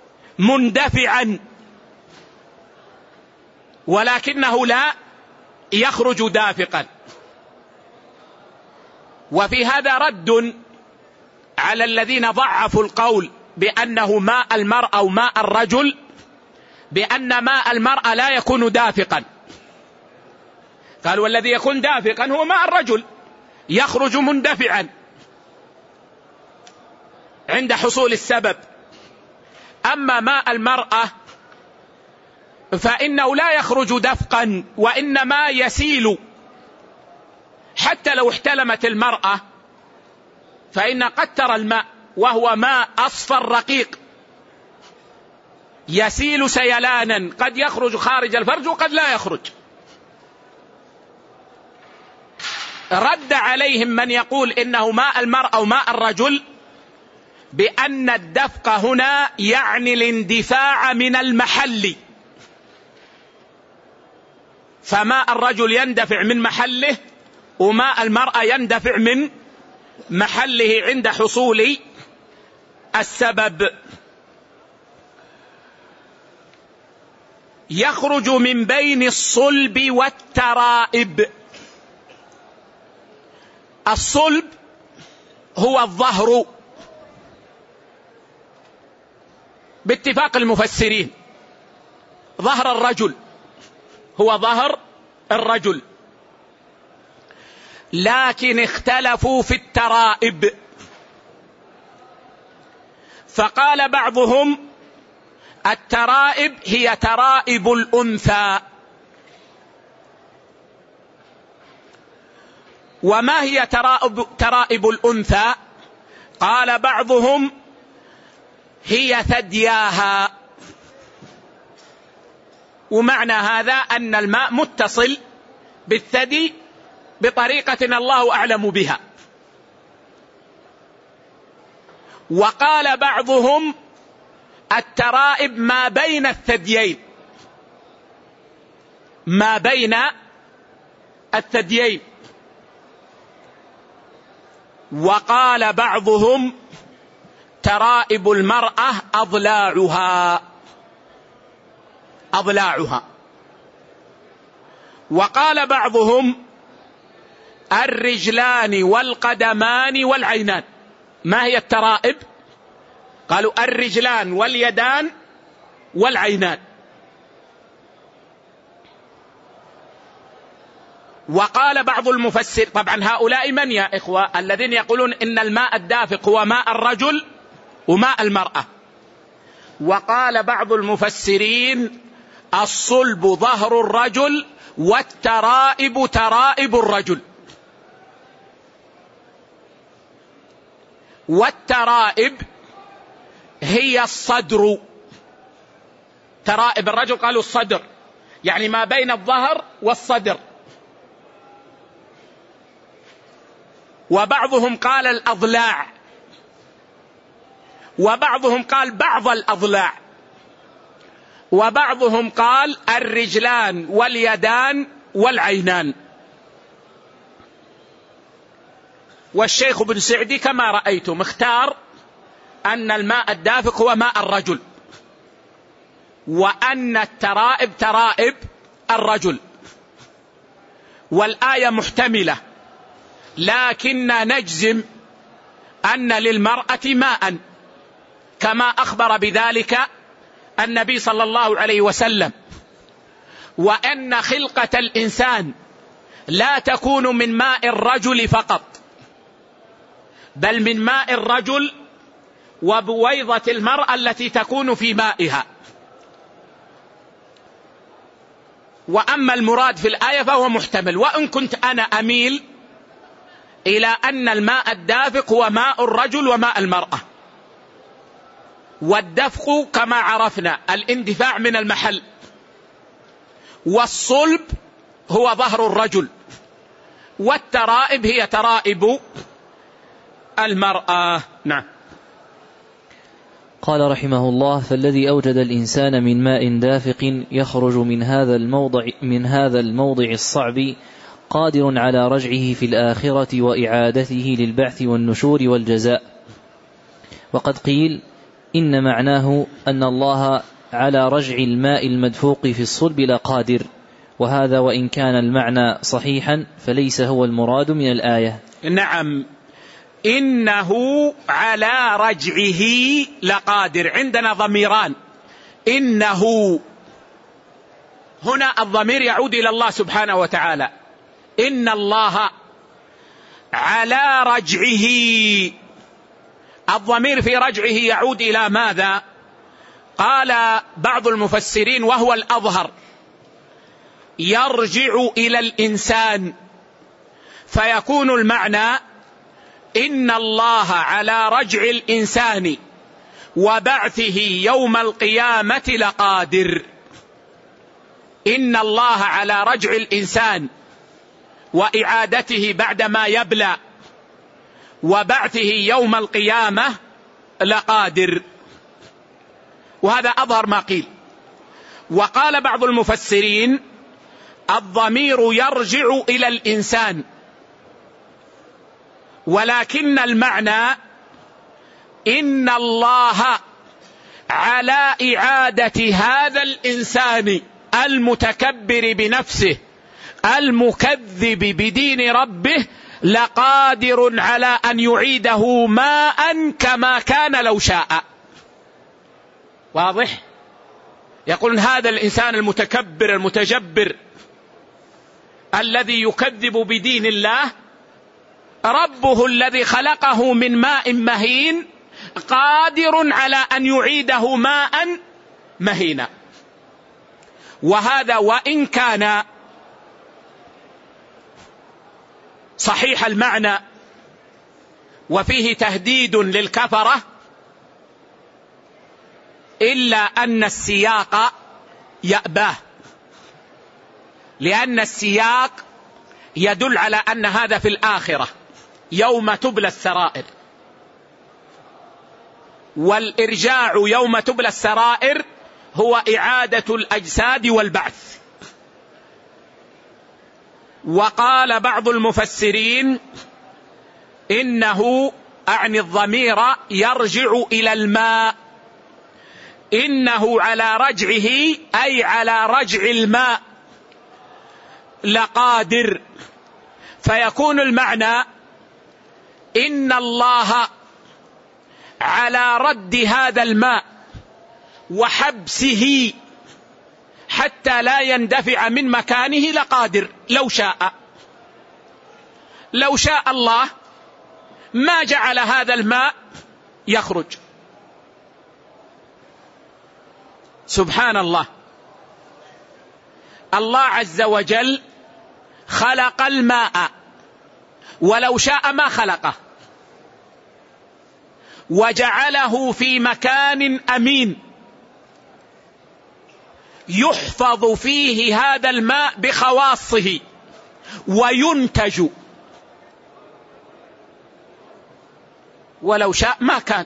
مندفعا ولكنه لا يخرج دافقا. وفي هذا رد على الذين ضعفوا القول بأنه ماء المرأة أو ماء الرجل، بأن ماء المرأة لا يكون دافقا. قالوا والذي يكون دافقا هو ماء الرجل، يخرج مندفعا عند حصول السبب. أما ماء المرأة فإنه لا يخرج دفقا، وإنما يسيل. حتى لو احتلمت المرأة فإن قد ترى الماء وهو ماء أصفر رقيق يسيل سيلانا، قد يخرج خارج الفرج وقد لا يخرج. رد عليهم من يقول إنه ماء المرأة أو ماء الرجل بأن الدفق هنا يعني الاندفاع من المحل، فماء الرجل يندفع من محله وماء المرأة يندفع من محله عند حصول السبب. يخرج من بين الصلب والترائب. الصلب هو الظهر باتفاق المفسرين، ظهر الرجل هو ظهر الرجل، لكن اختلفوا في الترائب، فقال بعضهم الترائب هي ترائب الأنثى. وما هي ترائب الأنثى؟ قال بعضهم هي ثدياها. ومعنى هذا أن الماء متصل بالثدي بطريقة الله أعلم بها. وقال بعضهم الترائب ما بين الثديين، ما بين الثديين. وقال بعضهم ترائب المرأة أضلاعها. وقال بعضهم الرجلان والقدمان والعينان. ما هي الترائب؟ قالوا الرجلان واليدان والعينان. وقال بعض المفسر، طبعا هؤلاء من يا إخوة؟ الذين يقولون إن الماء الدافق هو ماء الرجل وماء المرأة. وقال بعض المفسرين الصلب ظهر الرجل والترائب ترائب الرجل. والترائب هي الصدر. ترائب الرجل قالوا الصدر، يعني ما بين الظهر والصدر. وبعضهم قال الأضلاع، وبعضهم قال بعض الأضلاع، وبعضهم قال الرجلان واليدان والعينان. والشيخ بن سعدي كما رأيتم اختار أن الماء الدافق هو ماء الرجل، وأن الترائب ترائب الرجل. والآية محتملة، لكن نجزم أن للمرأة ماء كما أخبر بذلك النبي صلى الله عليه وسلم، وأن خلقة الإنسان لا تكون من ماء الرجل فقط، بل من ماء الرجل وبويضة المرأة التي تكون في مائها. وأما المراد في الآية فهو محتمل. وإن كنت أنا أميل إلى أن الماء الدافق هو ماء الرجل وماء المرأة. والدفق كما عرفنا الاندفاع من المحل، والصلب هو ظهر الرجل، والترائب هي ترائب المرأة. نعم. قال رحمه الله: فالذي أوجد الإنسان من ماء دافق يخرج من هذا الموضع الصعب قادر على رجعه في الآخرة وإعادته للبعث والنشور والجزاء. وقد قيل إن معناه أن الله على رجع الماء المدفوق في الصلب لقادر، وهذا وإن كان المعنى صحيحا فليس هو المراد من الآية. نعم، إنه على رجعه لقادر. عندنا ضميران، إنه هنا الضمير يعود إلى الله سبحانه وتعالى، إن الله على رجعه. الضمير في رجعه يعود إلى ماذا؟ قال بعض المفسرين وهو الأظهر، يرجع إلى الإنسان، فيكون المعنى إن الله على رجع الإنسان وبعثه يوم القيامة لقادر. إن الله على رجع الإنسان وإعادته بعدما يبلى وبعثه يوم القيامة لقادر، وهذا أظهر ما قيل. وقال بعض المفسرين الضمير يرجع إلى الإنسان، ولكن المعنى إن الله على إعادة هذا الإنسان المتكبر بنفسه المكذب بدين ربه لقادر على أن يعيده ماء كما كان لو شاء. واضح؟ يقول هذا الإنسان المتكبر المتجبر الذي يكذب بدين الله، ربه الذي خلقه من ماء مهين قادر على أن يعيده ماء مهينا. وهذا وإن كان صحيح المعنى وفيه تهديد للكفرة، إلا أن السياق يأباه، لأن السياق يدل على أن هذا في الآخرة يوم تبلى السرائر، والإرجاع يوم تبلى السرائر هو إعادة الأجساد والبعث. وقال بعض المفسرين إنه أعني الضمير يرجع إلى الماء، إنه على رجعه أي على رجع الماء لقادر، فيكون المعنى إن الله على رد هذا الماء وحبسه حتى لا يندفع من مكانه لقادر. لو شاء الله ما جعل هذا الماء يخرج. سبحان الله، الله عز وجل خلق الماء ولو شاء ما خلقه، وجعله في مكان أمين يحفظ فيه هذا الماء بخواصه وينتج، ولو شاء ما كان.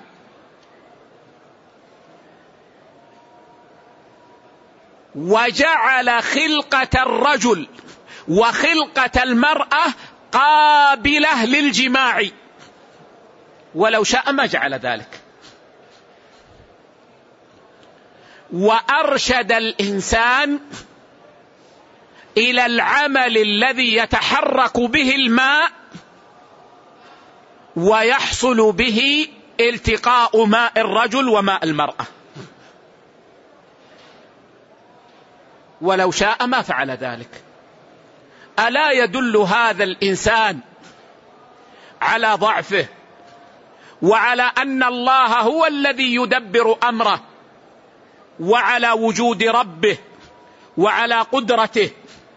وجعل خلقة الرجل وخلقة المرأة قابلة للجماع، ولو شاء ما جعل ذلك. وأرشد الإنسان إلى العمل الذي يتحرك به الماء ويحصل به التقاء ماء الرجل وماء المرأة، ولو شاء ما فعل ذلك. ألا يدل هذا الإنسان على ضعفه وعلى أن الله هو الذي يدبر أمره، وعلى وجود ربه وعلى قدرته،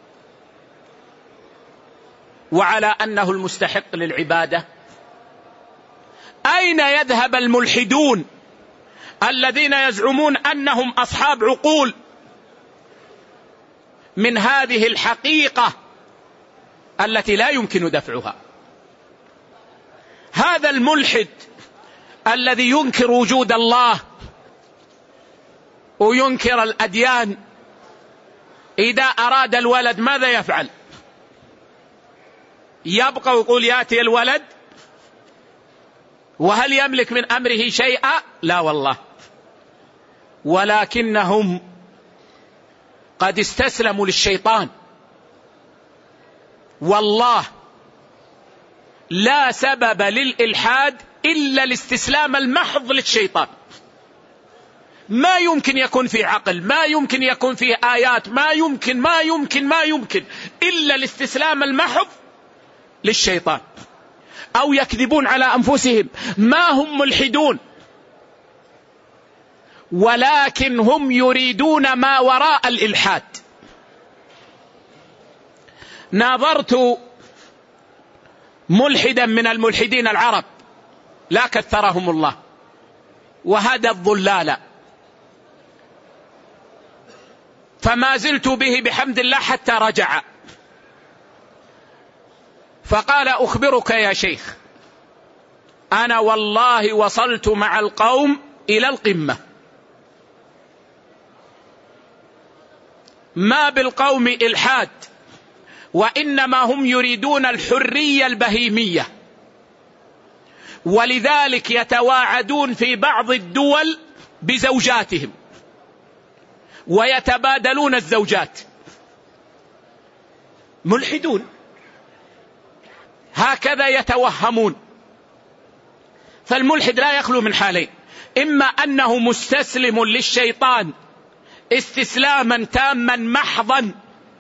وعلى أنه المستحق للعبادة؟ أين يذهب الملحدون الذين يزعمون أنهم أصحاب عقول من هذه الحقيقة التي لا يمكن دفعها؟ هذا الملحد الذي ينكر وجود الله وينكر الأديان، إذا أراد الولد ماذا يفعل؟ يبقى ويقول يأتي الولد، وهل يملك من أمره شيئا؟ لا والله. ولكنهم قد استسلموا للشيطان والله لا سبب للإلحاد إلا الاستسلام المحض للشيطان. ما يمكن يكون في عقل، ما يمكن يكون فيه آيات، ما يمكن إلا الاستسلام المحض للشيطان. أو يكذبون على أنفسهم، ما هم ملحدون، ولكن هم يريدون ما وراء الإلحاد. ناظرت ملحدا من الملحدين العرب لا كثرهم الله، وهذا الضلال، فما زلت به بحمد الله حتى رجع، فقال: أخبرك يا شيخ، أنا والله وصلت مع القوم إلى القمة، ما بالقوم إلحاد، وإنما هم يريدون الحرية البهيمية، ولذلك يتواعدون في بعض الدول بزوجاتهم ويتبادلون الزوجات. ملحدون هكذا يتوهمون. فالملحد لا يخلو من حالين: إما أنه مستسلم للشيطان استسلاما تاما محضا،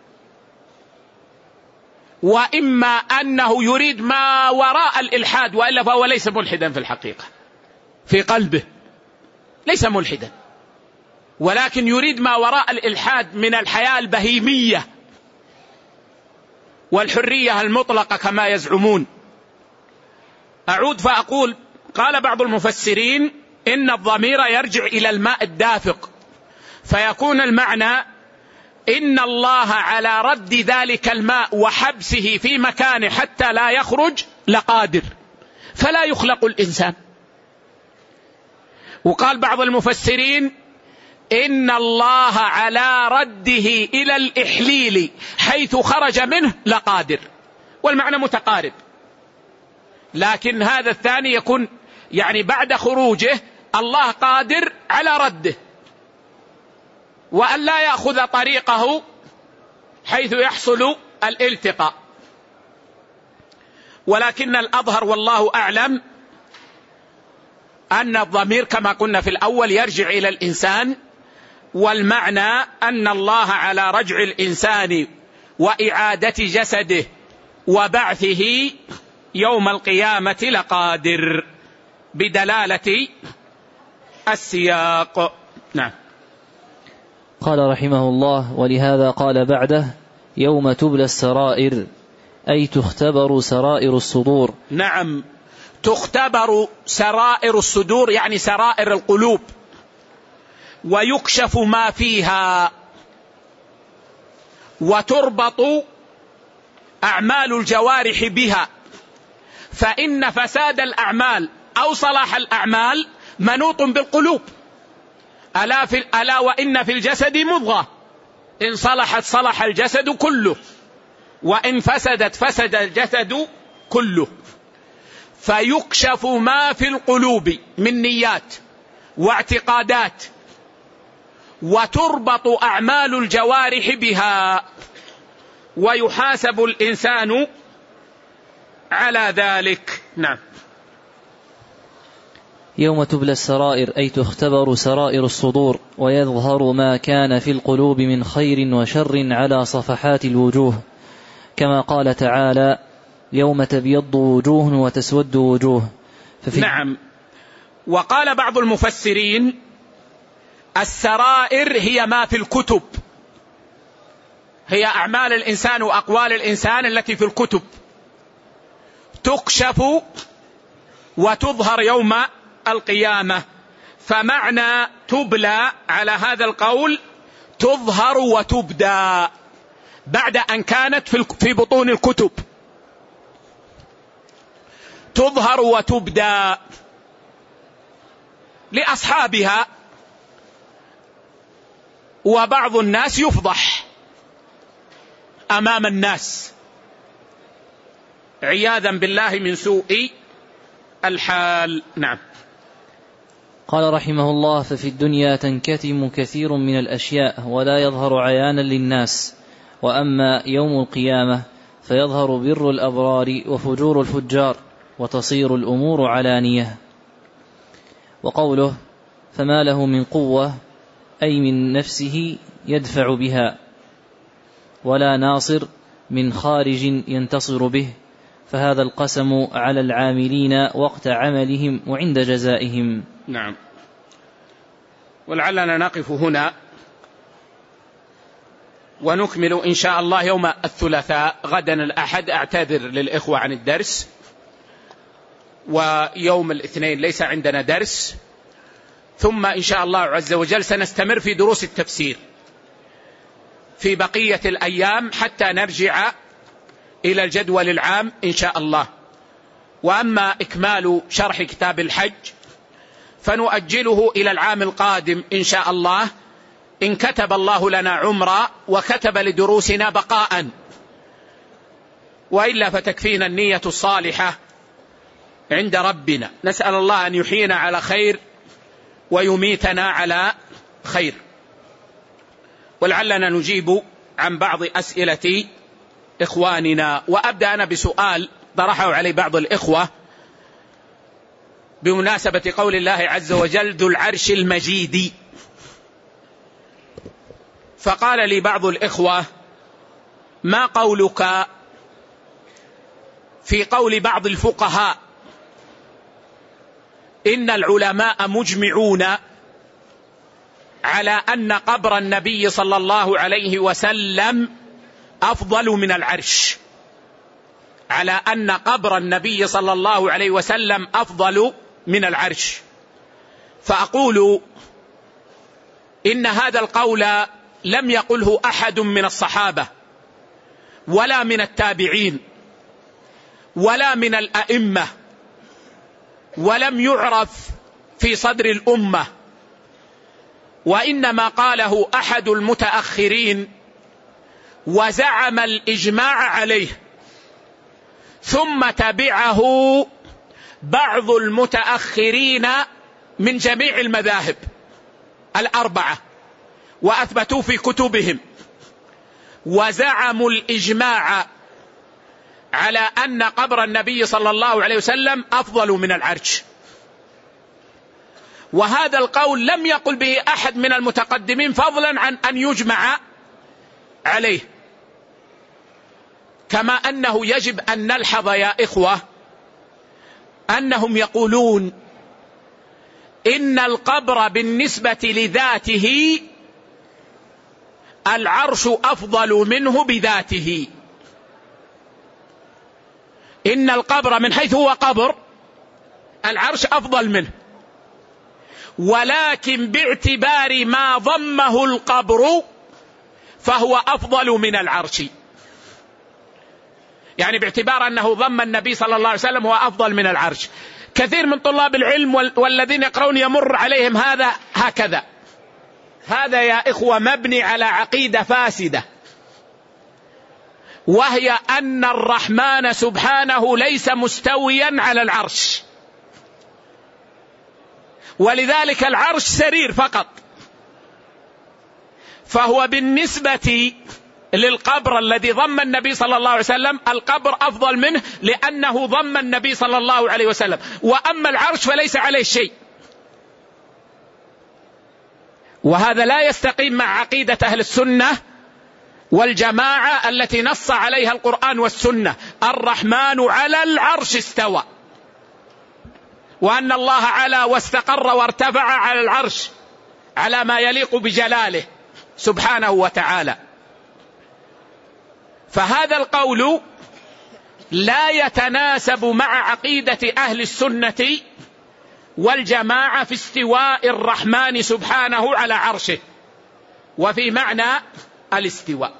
وإما أنه يريد ما وراء الإلحاد، وإلا فهو ليس ملحدا في الحقيقة، في قلبه ليس ملحدا، ولكن يريد ما وراء الإلحاد من الحياة البهيمية والحرية المطلقة كما يزعمون. أعود فأقول: قال بعض المفسرين إن الضمير يرجع إلى الماء الدافق، فيكون المعنى إن الله على رد ذلك الماء وحبسه في مكانه حتى لا يخرج لقادر، فلا يخلق الإنسان. وقال بعض المفسرين إن الله على رده إلى الإحليل حيث خرج منه لقادر، والمعنى متقارب، لكن هذا الثاني يكون يعني بعد خروجه الله قادر على رده، وأن لا يأخذ طريقه حيث يحصل الالتقاء. ولكن الأظهر والله أعلم أن الضمير كما قلنا في الأول يرجع إلى الإنسان، والمعنى أن الله على رجع الإنسان وإعادة جسده وبعثه يوم القيامة لقادر، بدلالة السياق. نعم. قال رحمه الله: ولهذا قال بعده: يوم تبلى السرائر، أي تختبر سرائر الصدور. نعم، تختبر سرائر الصدور يعني سرائر القلوب، ويكشف ما فيها، وتربط أعمال الجوارح بها، فإن فساد الأعمال أو صلاح الأعمال منوط بالقلوب. ألا وإن في الجسد مضغة، إن صلحت صلح الجسد كله، وإن فسدت فسد الجسد كله. فيكشف ما في القلوب من نيات واعتقادات، وتربط أعمال الجوارح بها، ويحاسب الإنسان على ذلك. نعم. يوم تبلى السرائر، أي تختبر سرائر الصدور، ويظهر ما كان في القلوب من خير وشر على صفحات الوجوه، كما قال تعالى: يوم تبيض وجوه وتسود وجوه. نعم. وقال بعض المفسرين: السرائر هي ما في الكتب، هي أعمال الإنسان وأقوال الإنسان التي في الكتب، تكشف وتظهر يوم القيامة. فمعنى تبلى على هذا القول تظهر وتبدى بعد أن كانت في بطون الكتب، تظهر وتبدى لأصحابها، وبعض الناس يفضح أمام الناس عياذا بالله من سوء الحال. نعم. قال رحمه الله: ففي الدنيا تنكتم كثير من الأشياء ولا يظهر عيانا للناس، وأما يوم القيامة فيظهر بر الأبرار وفجور الفجار وتصير الأمور علانية. وقوله فما له من قوة أي من نفسه يدفع بها، ولا ناصر من خارج ينتصر به، فهذا القسم على العاملين وقت عملهم وعند جزائهم. نعم. ولعلنا نقف هنا ونكمل إن شاء الله يوم الثلاثاء. غدا الأحد أعتذر للإخوة عن الدرس، ويوم الاثنين ليس عندنا درس، ثم إن شاء الله عز وجل سنستمر في دروس التفسير في بقية الأيام حتى نرجع إلى الجدول العام إن شاء الله. وأما إكمال شرح كتاب الحج فنؤجله إلى العام القادم إن شاء الله، إن كتب الله لنا عمرا وكتب لدروسنا بقاء، وإلا فتكفينا النية الصالحة عند ربنا. نسأل الله أن يحيينا على خير ويميتنا على خير. ولعلنا نجيب عن بعض أسئلة إخواننا، وأبدأ أنا بسؤال طرحه علي بعض الإخوة بمناسبة قول الله عز وجل ذو العرش المجيد. فقال لي بعض الإخوة ما قولك في قول بعض الفقهاء إن العلماء مجمعون على أن قبر النبي صلى الله عليه وسلم أفضل من العرش، على أن قبر النبي صلى الله عليه وسلم أفضل من العرش. فأقول إن هذا القول لم يقله أحد من الصحابة ولا من التابعين ولا من الأئمة، ولم يعرف في صدر الأمة، وإنما قاله أحد المتأخرين وزعم الإجماع عليه، ثم تبعه بعض المتأخرين من جميع المذاهب الأربعة وأثبتوا في كتبهم وزعموا الإجماع على أن قبر النبي صلى الله عليه وسلم أفضل من العرش. وهذا القول لم يقل به أحد من المتقدمين فضلا عن أن يجمع عليه. كما أنه يجب أن نلحظ يا إخوة أنهم يقولون إن القبر بالنسبة لذاته العرش أفضل منه بذاته. إن القبر من حيث هو قبر العرش أفضل منه، ولكن باعتبار ما ضمه القبر فهو أفضل من العرش. يعني باعتبار أنه ضم النبي صلى الله عليه وسلم هو أفضل من العرش. كثير من طلاب العلم والذين يقرؤون يمر عليهم هذا هكذا. هذا يا إخوة مبني على عقيدة فاسدة، وهي أن الرحمن سبحانه ليس مستويا على العرش، ولذلك العرش سرير فقط، فهو بالنسبة للقبر الذي ضم النبي صلى الله عليه وسلم القبر أفضل منه لأنه ضم النبي صلى الله عليه وسلم، وأما العرش فليس عليه شيء. وهذا لا يستقيم مع عقيدة أهل السنة والجماعة التي نص عليها القرآن والسنة: الرحمن على العرش استوى، وأن الله علا واستقر وارتفع على العرش على ما يليق بجلاله سبحانه وتعالى. فهذا القول لا يتناسب مع عقيدة أهل السنة والجماعة في استواء الرحمن سبحانه على عرشه وفي معنى الاستواء.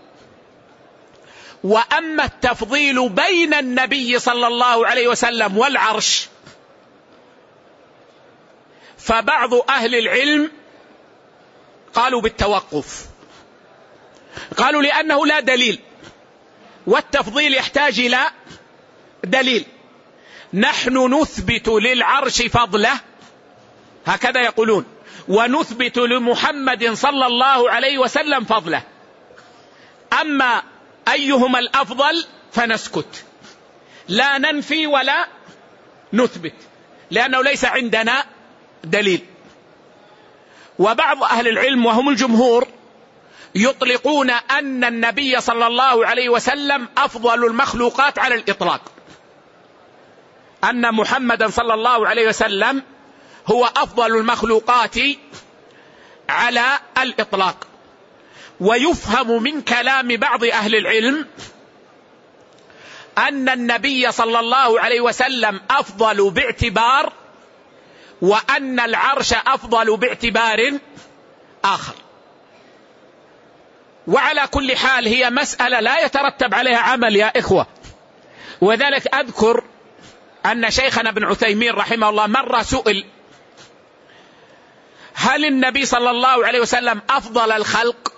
وأما التفضيل بين النبي صلى الله عليه وسلم والعرش فبعض أهل العلم قالوا بالتوقف، قالوا لأنه لا دليل، والتفضيل يحتاج إلى دليل. نحن نثبت للعرش فضله، هكذا يقولون، ونثبت لمحمد صلى الله عليه وسلم فضله. أما أيهما الأفضل فنسكت، لا ننفي ولا نثبت، لأنه ليس عندنا دليل. وبعض أهل العلم وهم الجمهور يطلقون أن النبي صلى الله عليه وسلم أفضل المخلوقات على الإطلاق، أن محمدا صلى الله عليه وسلم هو أفضل المخلوقات على الإطلاق. ويفهم من كلام بعض أهل العلم أن النبي صلى الله عليه وسلم أفضل باعتبار، وأن العرش أفضل باعتبار آخر. وعلى كل حال هي مسألة لا يترتب عليها عمل يا إخوة. وذلك أذكر أن شيخنا ابن عثيمين رحمه الله مرة سئل: هل النبي صلى الله عليه وسلم أفضل الخلق؟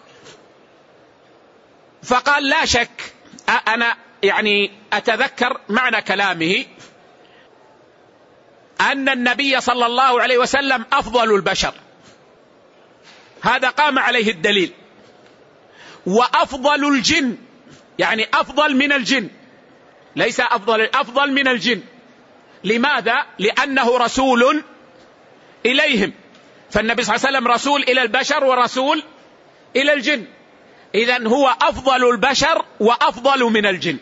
فقال: لا شك. أنا أتذكر معنى كلامه أن النبي صلى الله عليه وسلم أفضل البشر، هذا قام عليه الدليل. وأفضل الجن، يعني أفضل من الجن، ليس أفضل من الجن. لماذا؟ لأنه رسول إليهم، فالنبي صلى الله عليه وسلم رسول إلى البشر ورسول إلى الجن، إذن هو أفضل البشر وأفضل من الجن.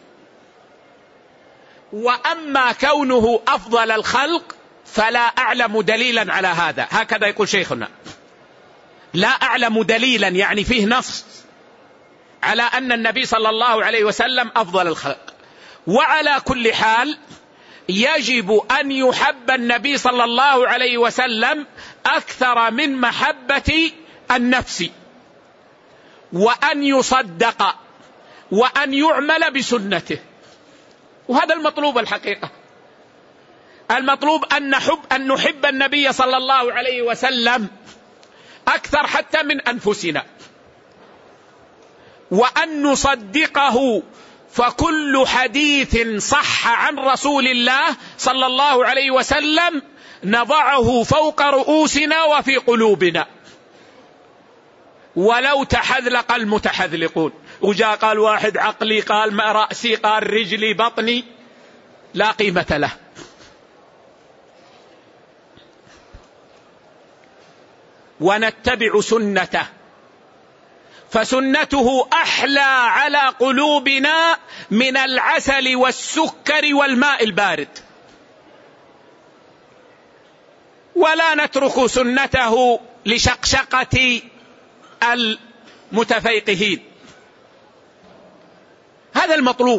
وأما كونه أفضل الخلق فلا أعلم دليلا على هذا، هكذا يقول شيخنا، لا أعلم دليلا يعني فيه نص على أن النبي صلى الله عليه وسلم أفضل الخلق. وعلى كل حال يجب أن يحب النبي صلى الله عليه وسلم أكثر من محبة النفس، وأن يصدق، وأن يعمل بسنته. وهذا المطلوب الحقيقة. المطلوب أن نحب النبي صلى الله عليه وسلم أكثر حتى من أنفسنا، وأن نصدقه. فكل حديث صح عن رسول الله صلى الله عليه وسلم نضعه فوق رؤوسنا وفي قلوبنا، ولو تحذلق المتحذلقون. وجاء قال واحد عقلي، قال رأسي، قال رجلي، بطني، لا قيمة له. ونتبع سنته، فسنته أحلى على قلوبنا من العسل والسكر والماء البارد. ولا نترك سنته لشقشقة المتفيقهين، هذا المطلوب.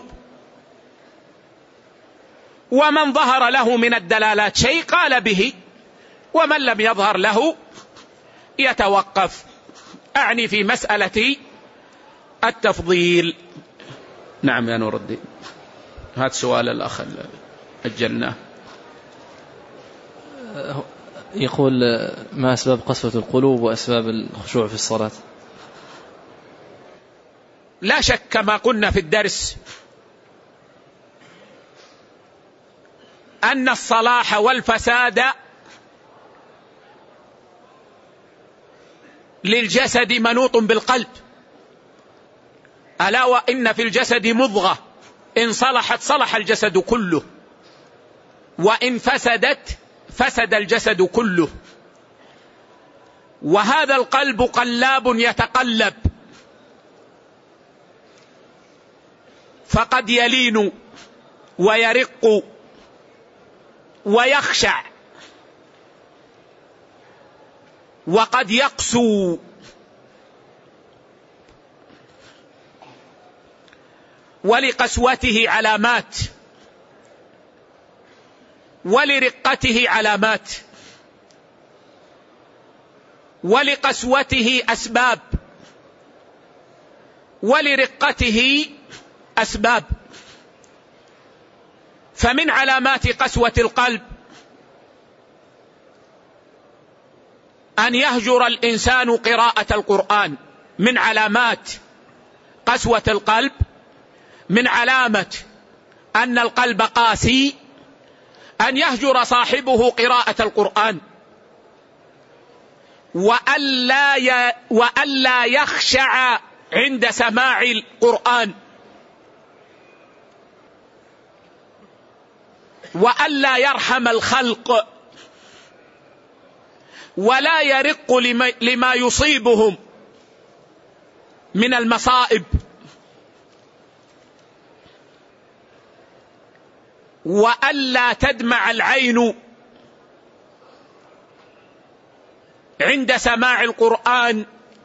ومن ظهر له من الدلالات شيء قال به، ومن لم يظهر له يتوقف. أعني في مسألة التفضيل. نعم يا نور الدين، هذا سؤال الأخ أجلناه. يقول: ما أسباب قسوة القلوب وأسباب الخشوع في الصلاة؟ لا شك كما قلنا في الدرس أن الصلاح والفساد للجسد منوط بالقلب. ألا وإن في الجسد مضغة إن صلحت صلح الجسد كله، وإن فسدت فسد الجسد كله. وهذا القلب قلاب يتقلب، فقد يلين ويرق ويخشع، وقد يقسو. ولقسوته علامات، ولرقته علامات، ولقسوته أسباب، ولرقته أسباب. فمن علامات قسوة القلب أن يهجر الإنسان قراءة القرآن. من علامات قسوة القلب، من علامة أن القلب قاسي، أن يهجر صاحبه قراءة القرآن، وألا يخشع عند سماع القرآن، وألا يرحم الخلق ولا يرق لما يصيبهم من المصائب، وألا تدمع العين عند سماع القرآن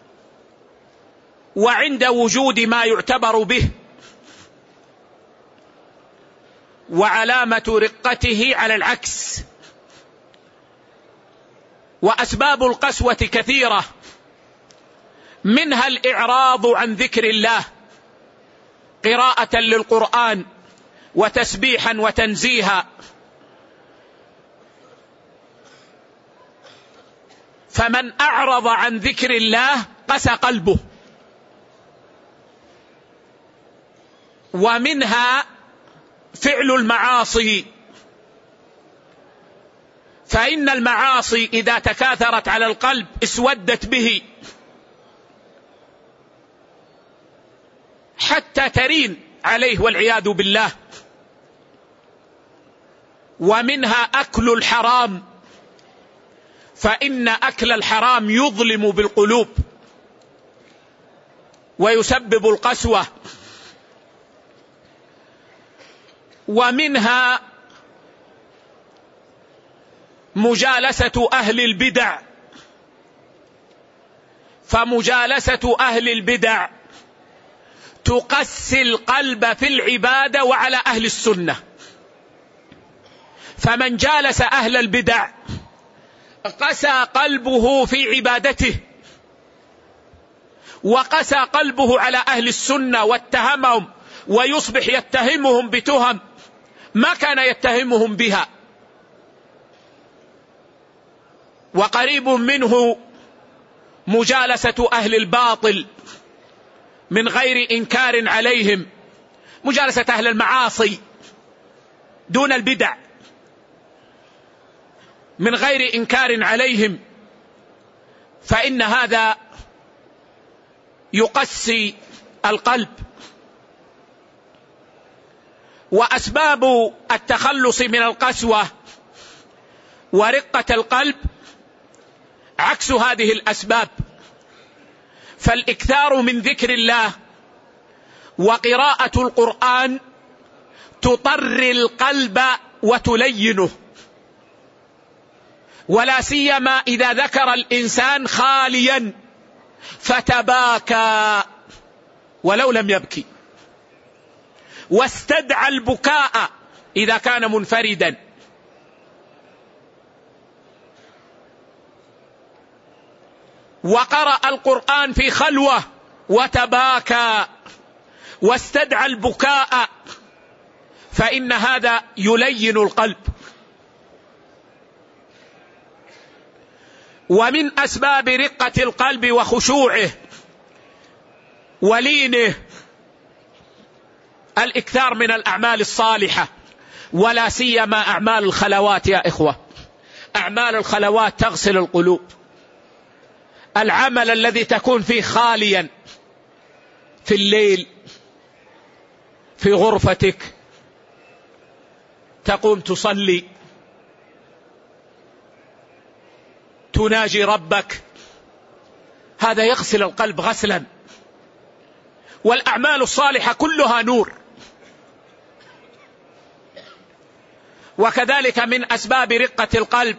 وعند وجود ما يعتبر به. وعلامة رقته على العكس. وأسباب القسوة كثيرة، منها الإعراض عن ذكر الله قراءة للقرآن وتسبيحا وتنزيها، فمن أعرض عن ذكر الله قسى قلبه. ومنها فعل المعاصي، فإن المعاصي إذا تكاثرت على القلب اسودت به حتى ترين عليه والعياذ بالله. ومنها أكل الحرام، فإن أكل الحرام يظلم بالقلوب ويسبب القسوة. ومنها مجالسة أهل البدع، فمجالسة أهل البدع تقسي القلب في العبادة وعلى أهل السنة. فمن جالس أهل البدع قسى قلبه في عبادته، وقسى قلبه على أهل السنة واتهمهم، ويصبح يتهمهم بتهم ما كان يتهمهم بها. وقريب منه مجالسة أهل الباطل من غير إنكار عليهم، مجالسة أهل المعاصي دون البدع من غير إنكار عليهم، فإن هذا يقسي القلب. وأسباب التخلص من القسوة ورقة القلب عكس هذه الأسباب، فالإكثار من ذكر الله وقراءة القرآن تطر القلب وتلينه، ولا سيما إذا ذكر الإنسان خاليا فتباكى ولو لم يبكي، واستدعى البكاء إذا كان منفردا. وقرأ القرآن في خلوة وتباكى واستدعى البكاء، فإن هذا يلين القلب. ومن أسباب رقة القلب وخشوعه ولينه الإكثار من الأعمال الصالحة، ولا سيما أعمال الخلوات. يا إخوة، أعمال الخلوات تغسل القلوب. العمل الذي تكون فيه خاليا في الليل في غرفتك، تقوم تصلي، تناجي ربك، هذا يغسل القلب غسلا. والأعمال الصالحة كلها نور. وكذلك من أسباب رقة القلب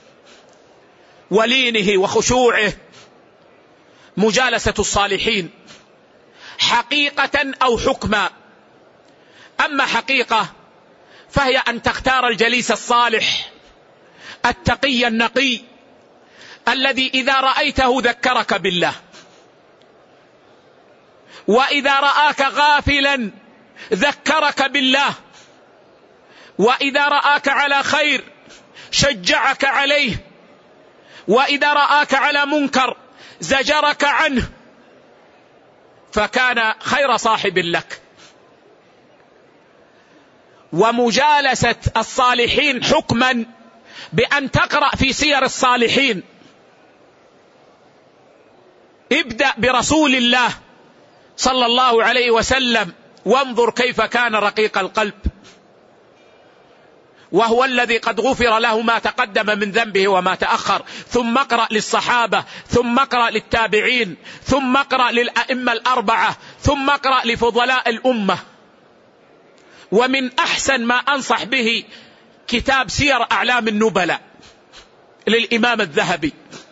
ولينه وخشوعه مجالسة الصالحين حقيقة أو حكما. أما حقيقة فهي أن تختار الجليس الصالح التقي النقي الذي إذا رأيته ذكرك بالله، وإذا رآك غافلا ذكرك بالله، وإذا رآك على خير شجعك عليه، وإذا رآك على منكر زجرك عنه، فكان خير صاحب لك. ومجالسة الصالحين حكما بأن تقرأ في سير الصالحين. ابدأ برسول الله صلى الله عليه وسلم وانظر كيف كان رقيق القلب. وهو الذي قد غفر له ما تقدم من ذنبه وما تأخر. ثم اقرأ للصحابة، ثم اقرأ للتابعين، ثم اقرأ للأئمة الأربعة، ثم اقرأ لفضلاء الأمة. ومن أحسن ما أنصح به كتاب سير أعلام النبلاء للإمام الذهبي،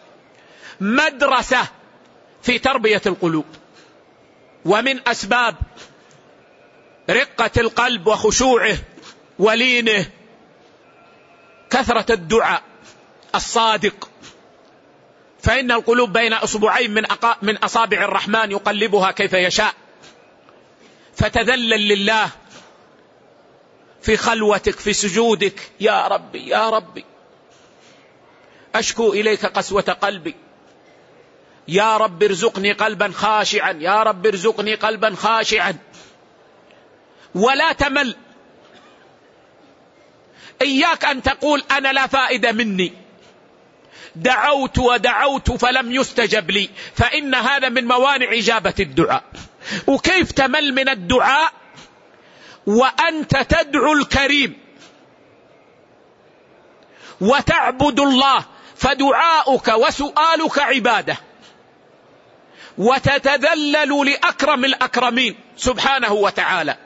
مدرسة في تربية القلوب. ومن أسباب رقة القلب وخشوعه ولينه كثرة الدعاء الصادق، فإن القلوب بين أصبعين من أصابع الرحمن يقلبها كيف يشاء. فتذلل لله في خلوتك، في سجودك: يا ربي يا ربي أشكو إليك قسوة قلبي، يا رب ارزقني قلبا خاشعا، يا رب ارزقني قلبا خاشعا. ولا تمل. إياك أن تقول أنا لا فائدة مني، دعوت ودعوت فلم يستجب لي، فإن هذا من موانع إجابة الدعاء. وكيف تمل من الدعاء وأنت تدعو الكريم وتعبد الله؟ فدعاؤك وسؤالك عبادة، وتتذلل لأكرم الأكرمين سبحانه وتعالى.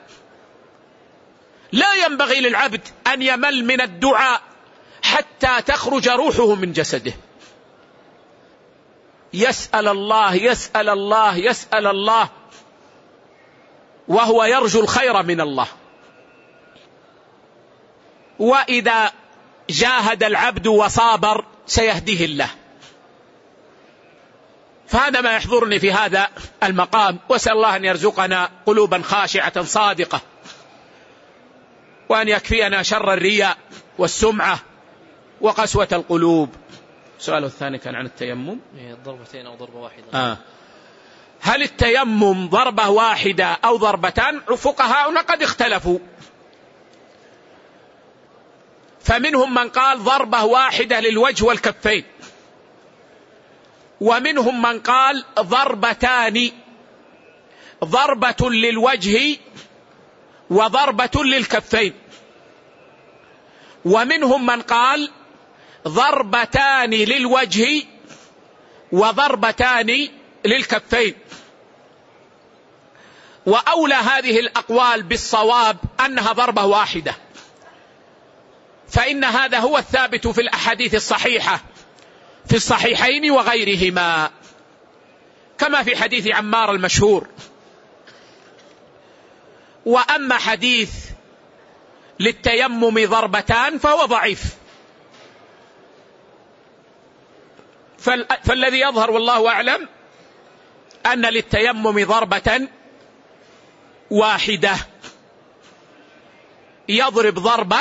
لا ينبغي للعبد أن يمل من الدعاء حتى تخرج روحه من جسده. يسأل الله يسأل الله يسأل الله وهو يرجو الخير من الله. وإذا جاهد العبد وصابر سيهديه الله. فهذا ما يحضرني في هذا المقام، وأسأل الله أن يرزقنا قلوبا خاشعة صادقة، وأن يكفينا شر الرياء والسمعة وقسوة القلوب. السؤال الثاني كان عن التيمم، ضربتين أو ضربة واحدة. هل التيمم ضربة واحدة أو ضربتان؟ فقهاؤنا قد اختلفوا، فمنهم من قال ضربة واحدة للوجه والكفين، ومنهم من قال ضربتان، ضربة للوجه وضربة للكفين، ومنهم من قال ضربتان للوجه وضربتان للكفين. وأولى هذه الأقوال بالصواب أنها ضربة واحدة، فإن هذا هو الثابت في الأحاديث الصحيحة في الصحيحين وغيرهما، كما في حديث عمار المشهور. وأما حديث للتيمم ضربتان فهو ضعيف، فالذي يظهر والله أعلم أن للتيمم ضربة واحدة، يضرب ضربة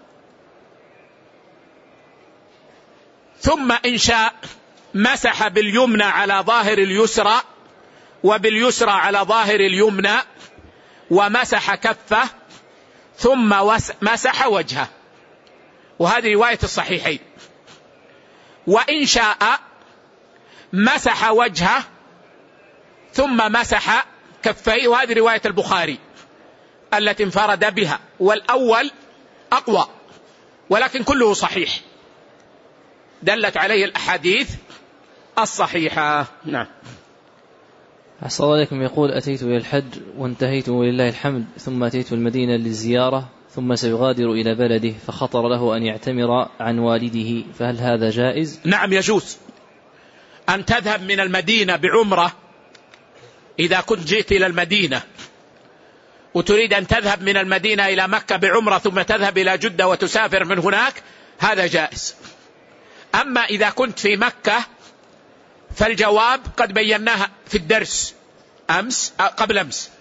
ثم إن شاء مسح باليمنى على ظاهر اليسرى وباليسرى على ظاهر اليمنى ومسح كفه ثم مسح وجهه، وهذه رواية الصحيحين. وإن شاء مسح وجهه ثم مسح كفيه، وهذه رواية البخاري التي انفرد بها، والأول أقوى، ولكن كله صحيح دلت عليه الأحاديث الصحيحة. نعم. أحسن الله عليكم. يقول: أتيت إلى الحج وانتهيت ولله الحمد، ثم أتيت المدينة للزيارة، ثم سيغادر إلى بلده، فخطر له أن يعتمر عن والده، فهل هذا جائز؟ نعم يجوز أن تذهب من المدينة بعمرة. إذا كنت جئت إلى المدينة وتريد أن تذهب من المدينة إلى مكة بعمرة ثم تذهب إلى جدة وتسافر من هناك، هذا جائز. أما إذا كنت في مكة فالجواب قد بيناها في الدرس قبل أمس.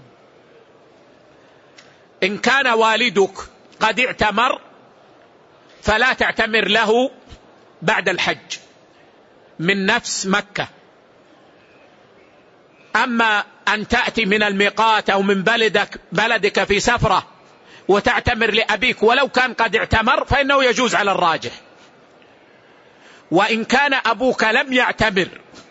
إن كان والدك قد اعتمر فلا تعتمر له بعد الحج من نفس مكة. أما أن تأتي من الميقات أو من بلدك في سفرة وتعتمر لأبيك ولو كان قد اعتمر فإنه يجوز على الراجح. وإن كان أبوك لم يعتمر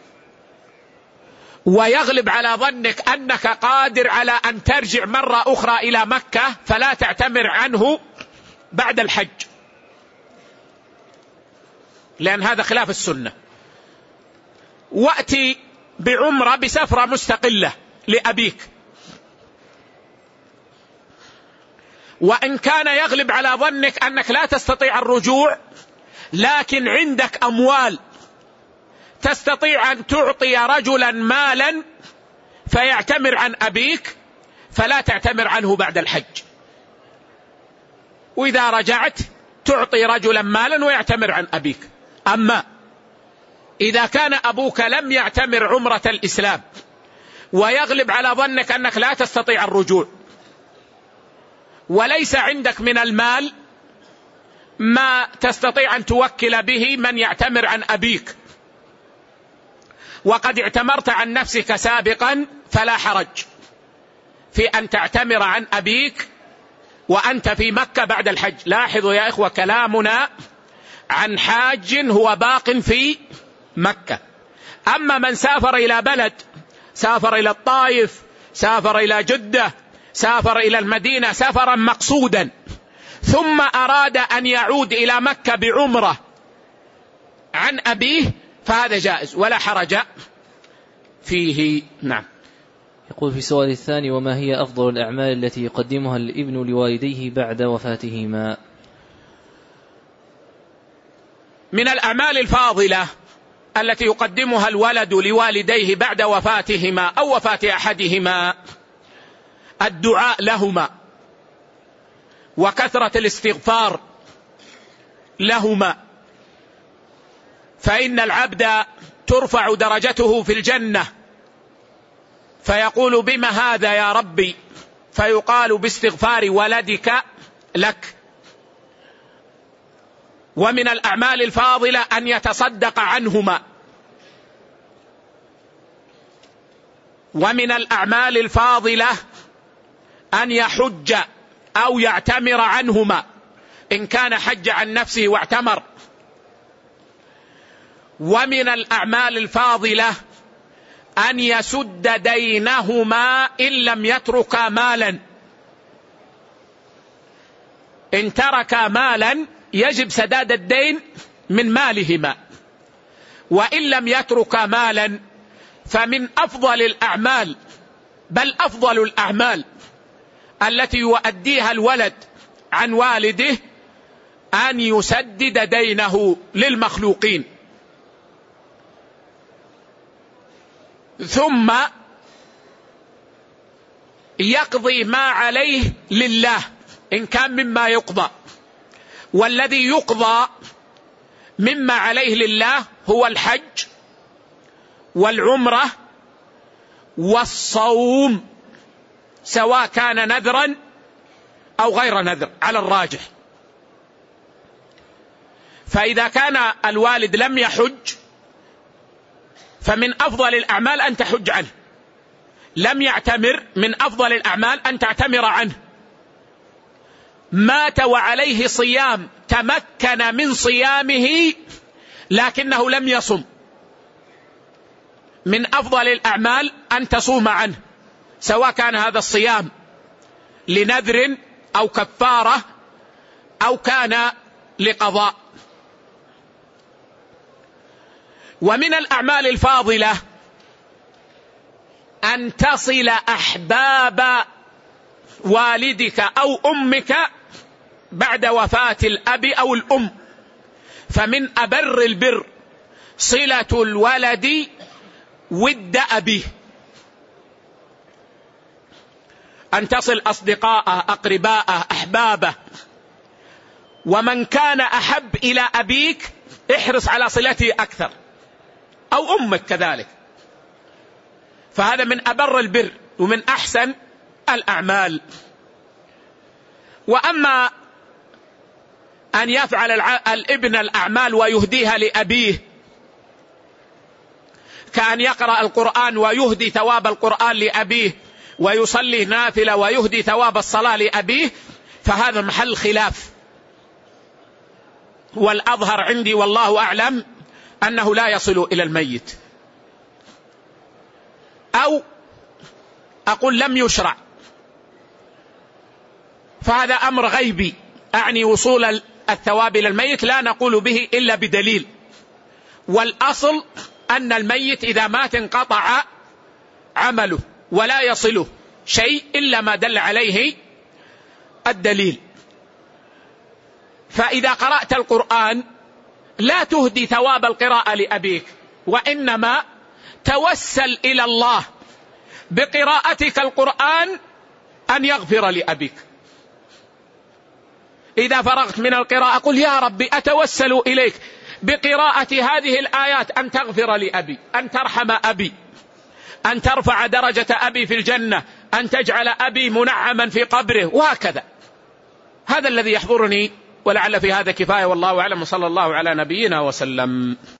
ويغلب على ظنك أنك قادر على أن ترجع مرة أخرى إلى مكة فلا تعتمر عنه بعد الحج، لأن هذا خلاف السنة. وأتي بعمرة بسفرة مستقلة لأبيك، وإن كان يغلب على ظنك أنك لا تستطيع الرجوع، لكن عندك أموال تستطيع أن تعطي رجلا مالا فيعتمر عن أبيك، فلا تعتمر عنه بعد الحج. وإذا رجعت تعطي رجلا مالا ويعتمر عن أبيك. أما إذا كان أبوك لم يعتمر عمرة الإسلام ويغلب على ظنك أنك لا تستطيع الرجوع، وليس عندك من المال ما تستطيع أن توكل به من يعتمر عن أبيك، وقد اعتمرت عن نفسك سابقا، فلا حرج في أن تعتمر عن أبيك وأنت في مكة بعد الحج. لاحظوا يا إخوة، كلامنا عن حاج هو باق في مكة. أما من سافر إلى بلد، سافر إلى الطائف، سافر إلى جدة، سافر إلى المدينة سفرا مقصودا، ثم أراد أن يعود إلى مكة بعمرة عن أبيه، فهذا جائز ولا حرج فيه. نعم. يقول في السؤال الثاني: وما هي أفضل الأعمال التي يقدمها الابن لوالديه بعد وفاتهما؟ من الأعمال الفاضلة التي يقدمها الولد لوالديه بعد وفاتهما أو وفاة أحدهما الدعاء لهما، وكثرة الاستغفار لهما، فإن العبد ترفع درجته في الجنة فيقول: بما هذا يا ربي؟ فيقال: باستغفار ولدك لك. ومن الأعمال الفاضلة أن يتصدق عنهما، ومن الأعمال الفاضلة أن يحج أو يعتمر عنهما إن كان حج عن نفسه واعتمر. ومن الأعمال الفاضلة أن يسد دينهما إن لم يتركا مالا. إن تركا مالا يجب سداد الدين من مالهما، وإن لم يتركا مالا فمن أفضل الأعمال، بل أفضل الأعمال التي يؤديها الولد عن والده أن يسدد دينه للمخلوقين، ثم يقضي ما عليه لله إن كان مما يقضى. والذي يقضى مما عليه لله هو الحج والعمرة والصوم، سواء كان نذرا أو غير نذر على الراجح. فإذا كان الوالد لم يحج فمن أفضل الأعمال أن تحج عنه، لم يعتمر من أفضل الأعمال أن تعتمر عنه، مات وعليه صيام تمكن من صيامه لكنه لم يصم، من أفضل الأعمال أن تصوم عنه، سواء كان هذا الصيام لنذر أو كفارة أو كان لقضاء. ومن الأعمال الفاضلة أن تصل أحباب والدك أو أمك بعد وفاة الأب أو الأم، فمن أبر البر صلة الولد ود أبيه، أن تصل أصدقاءه، أقرباءه، أحبابه. ومن كان أحب إلى أبيك احرص على صلته أكثر، أو أمك كذلك، فهذا من أبر البر ومن أحسن الأعمال. وأما أن يفعل الابن الأعمال ويهديها لأبيه، كأن يقرأ القرآن ويهدي ثواب القرآن لأبيه، ويصلي نافلة ويهدي ثواب الصلاة لأبيه، فهذا محل خلاف. والأظهر عندي والله أعلم أنه لا يصل إلى الميت، أو أقول لم يشرع، فهذا أمر غيبي أعني وصول الثواب إلى الميت لا نقول به إلا بدليل، والأصل أن الميت إذا مات انقطع عمله ولا يصله شيء إلا ما دل عليه الدليل. فإذا قرأت القرآن لا تهدي ثواب القراءة لأبيك، وإنما توسل إلى الله بقراءتك القرآن أن يغفر لأبيك. إذا فرغت من القراءة قل يا ربي أتوسل إليك بقراءة هذه الآيات أن تغفر لأبي، أن ترحم أبي، أن ترفع درجة أبي في الجنة، أن تجعل أبي منعما في قبره، وهكذا. هذا الذي يحضرني، ولعل في هذا كفاية، والله أعلم، صلى الله على نبينا وسلم.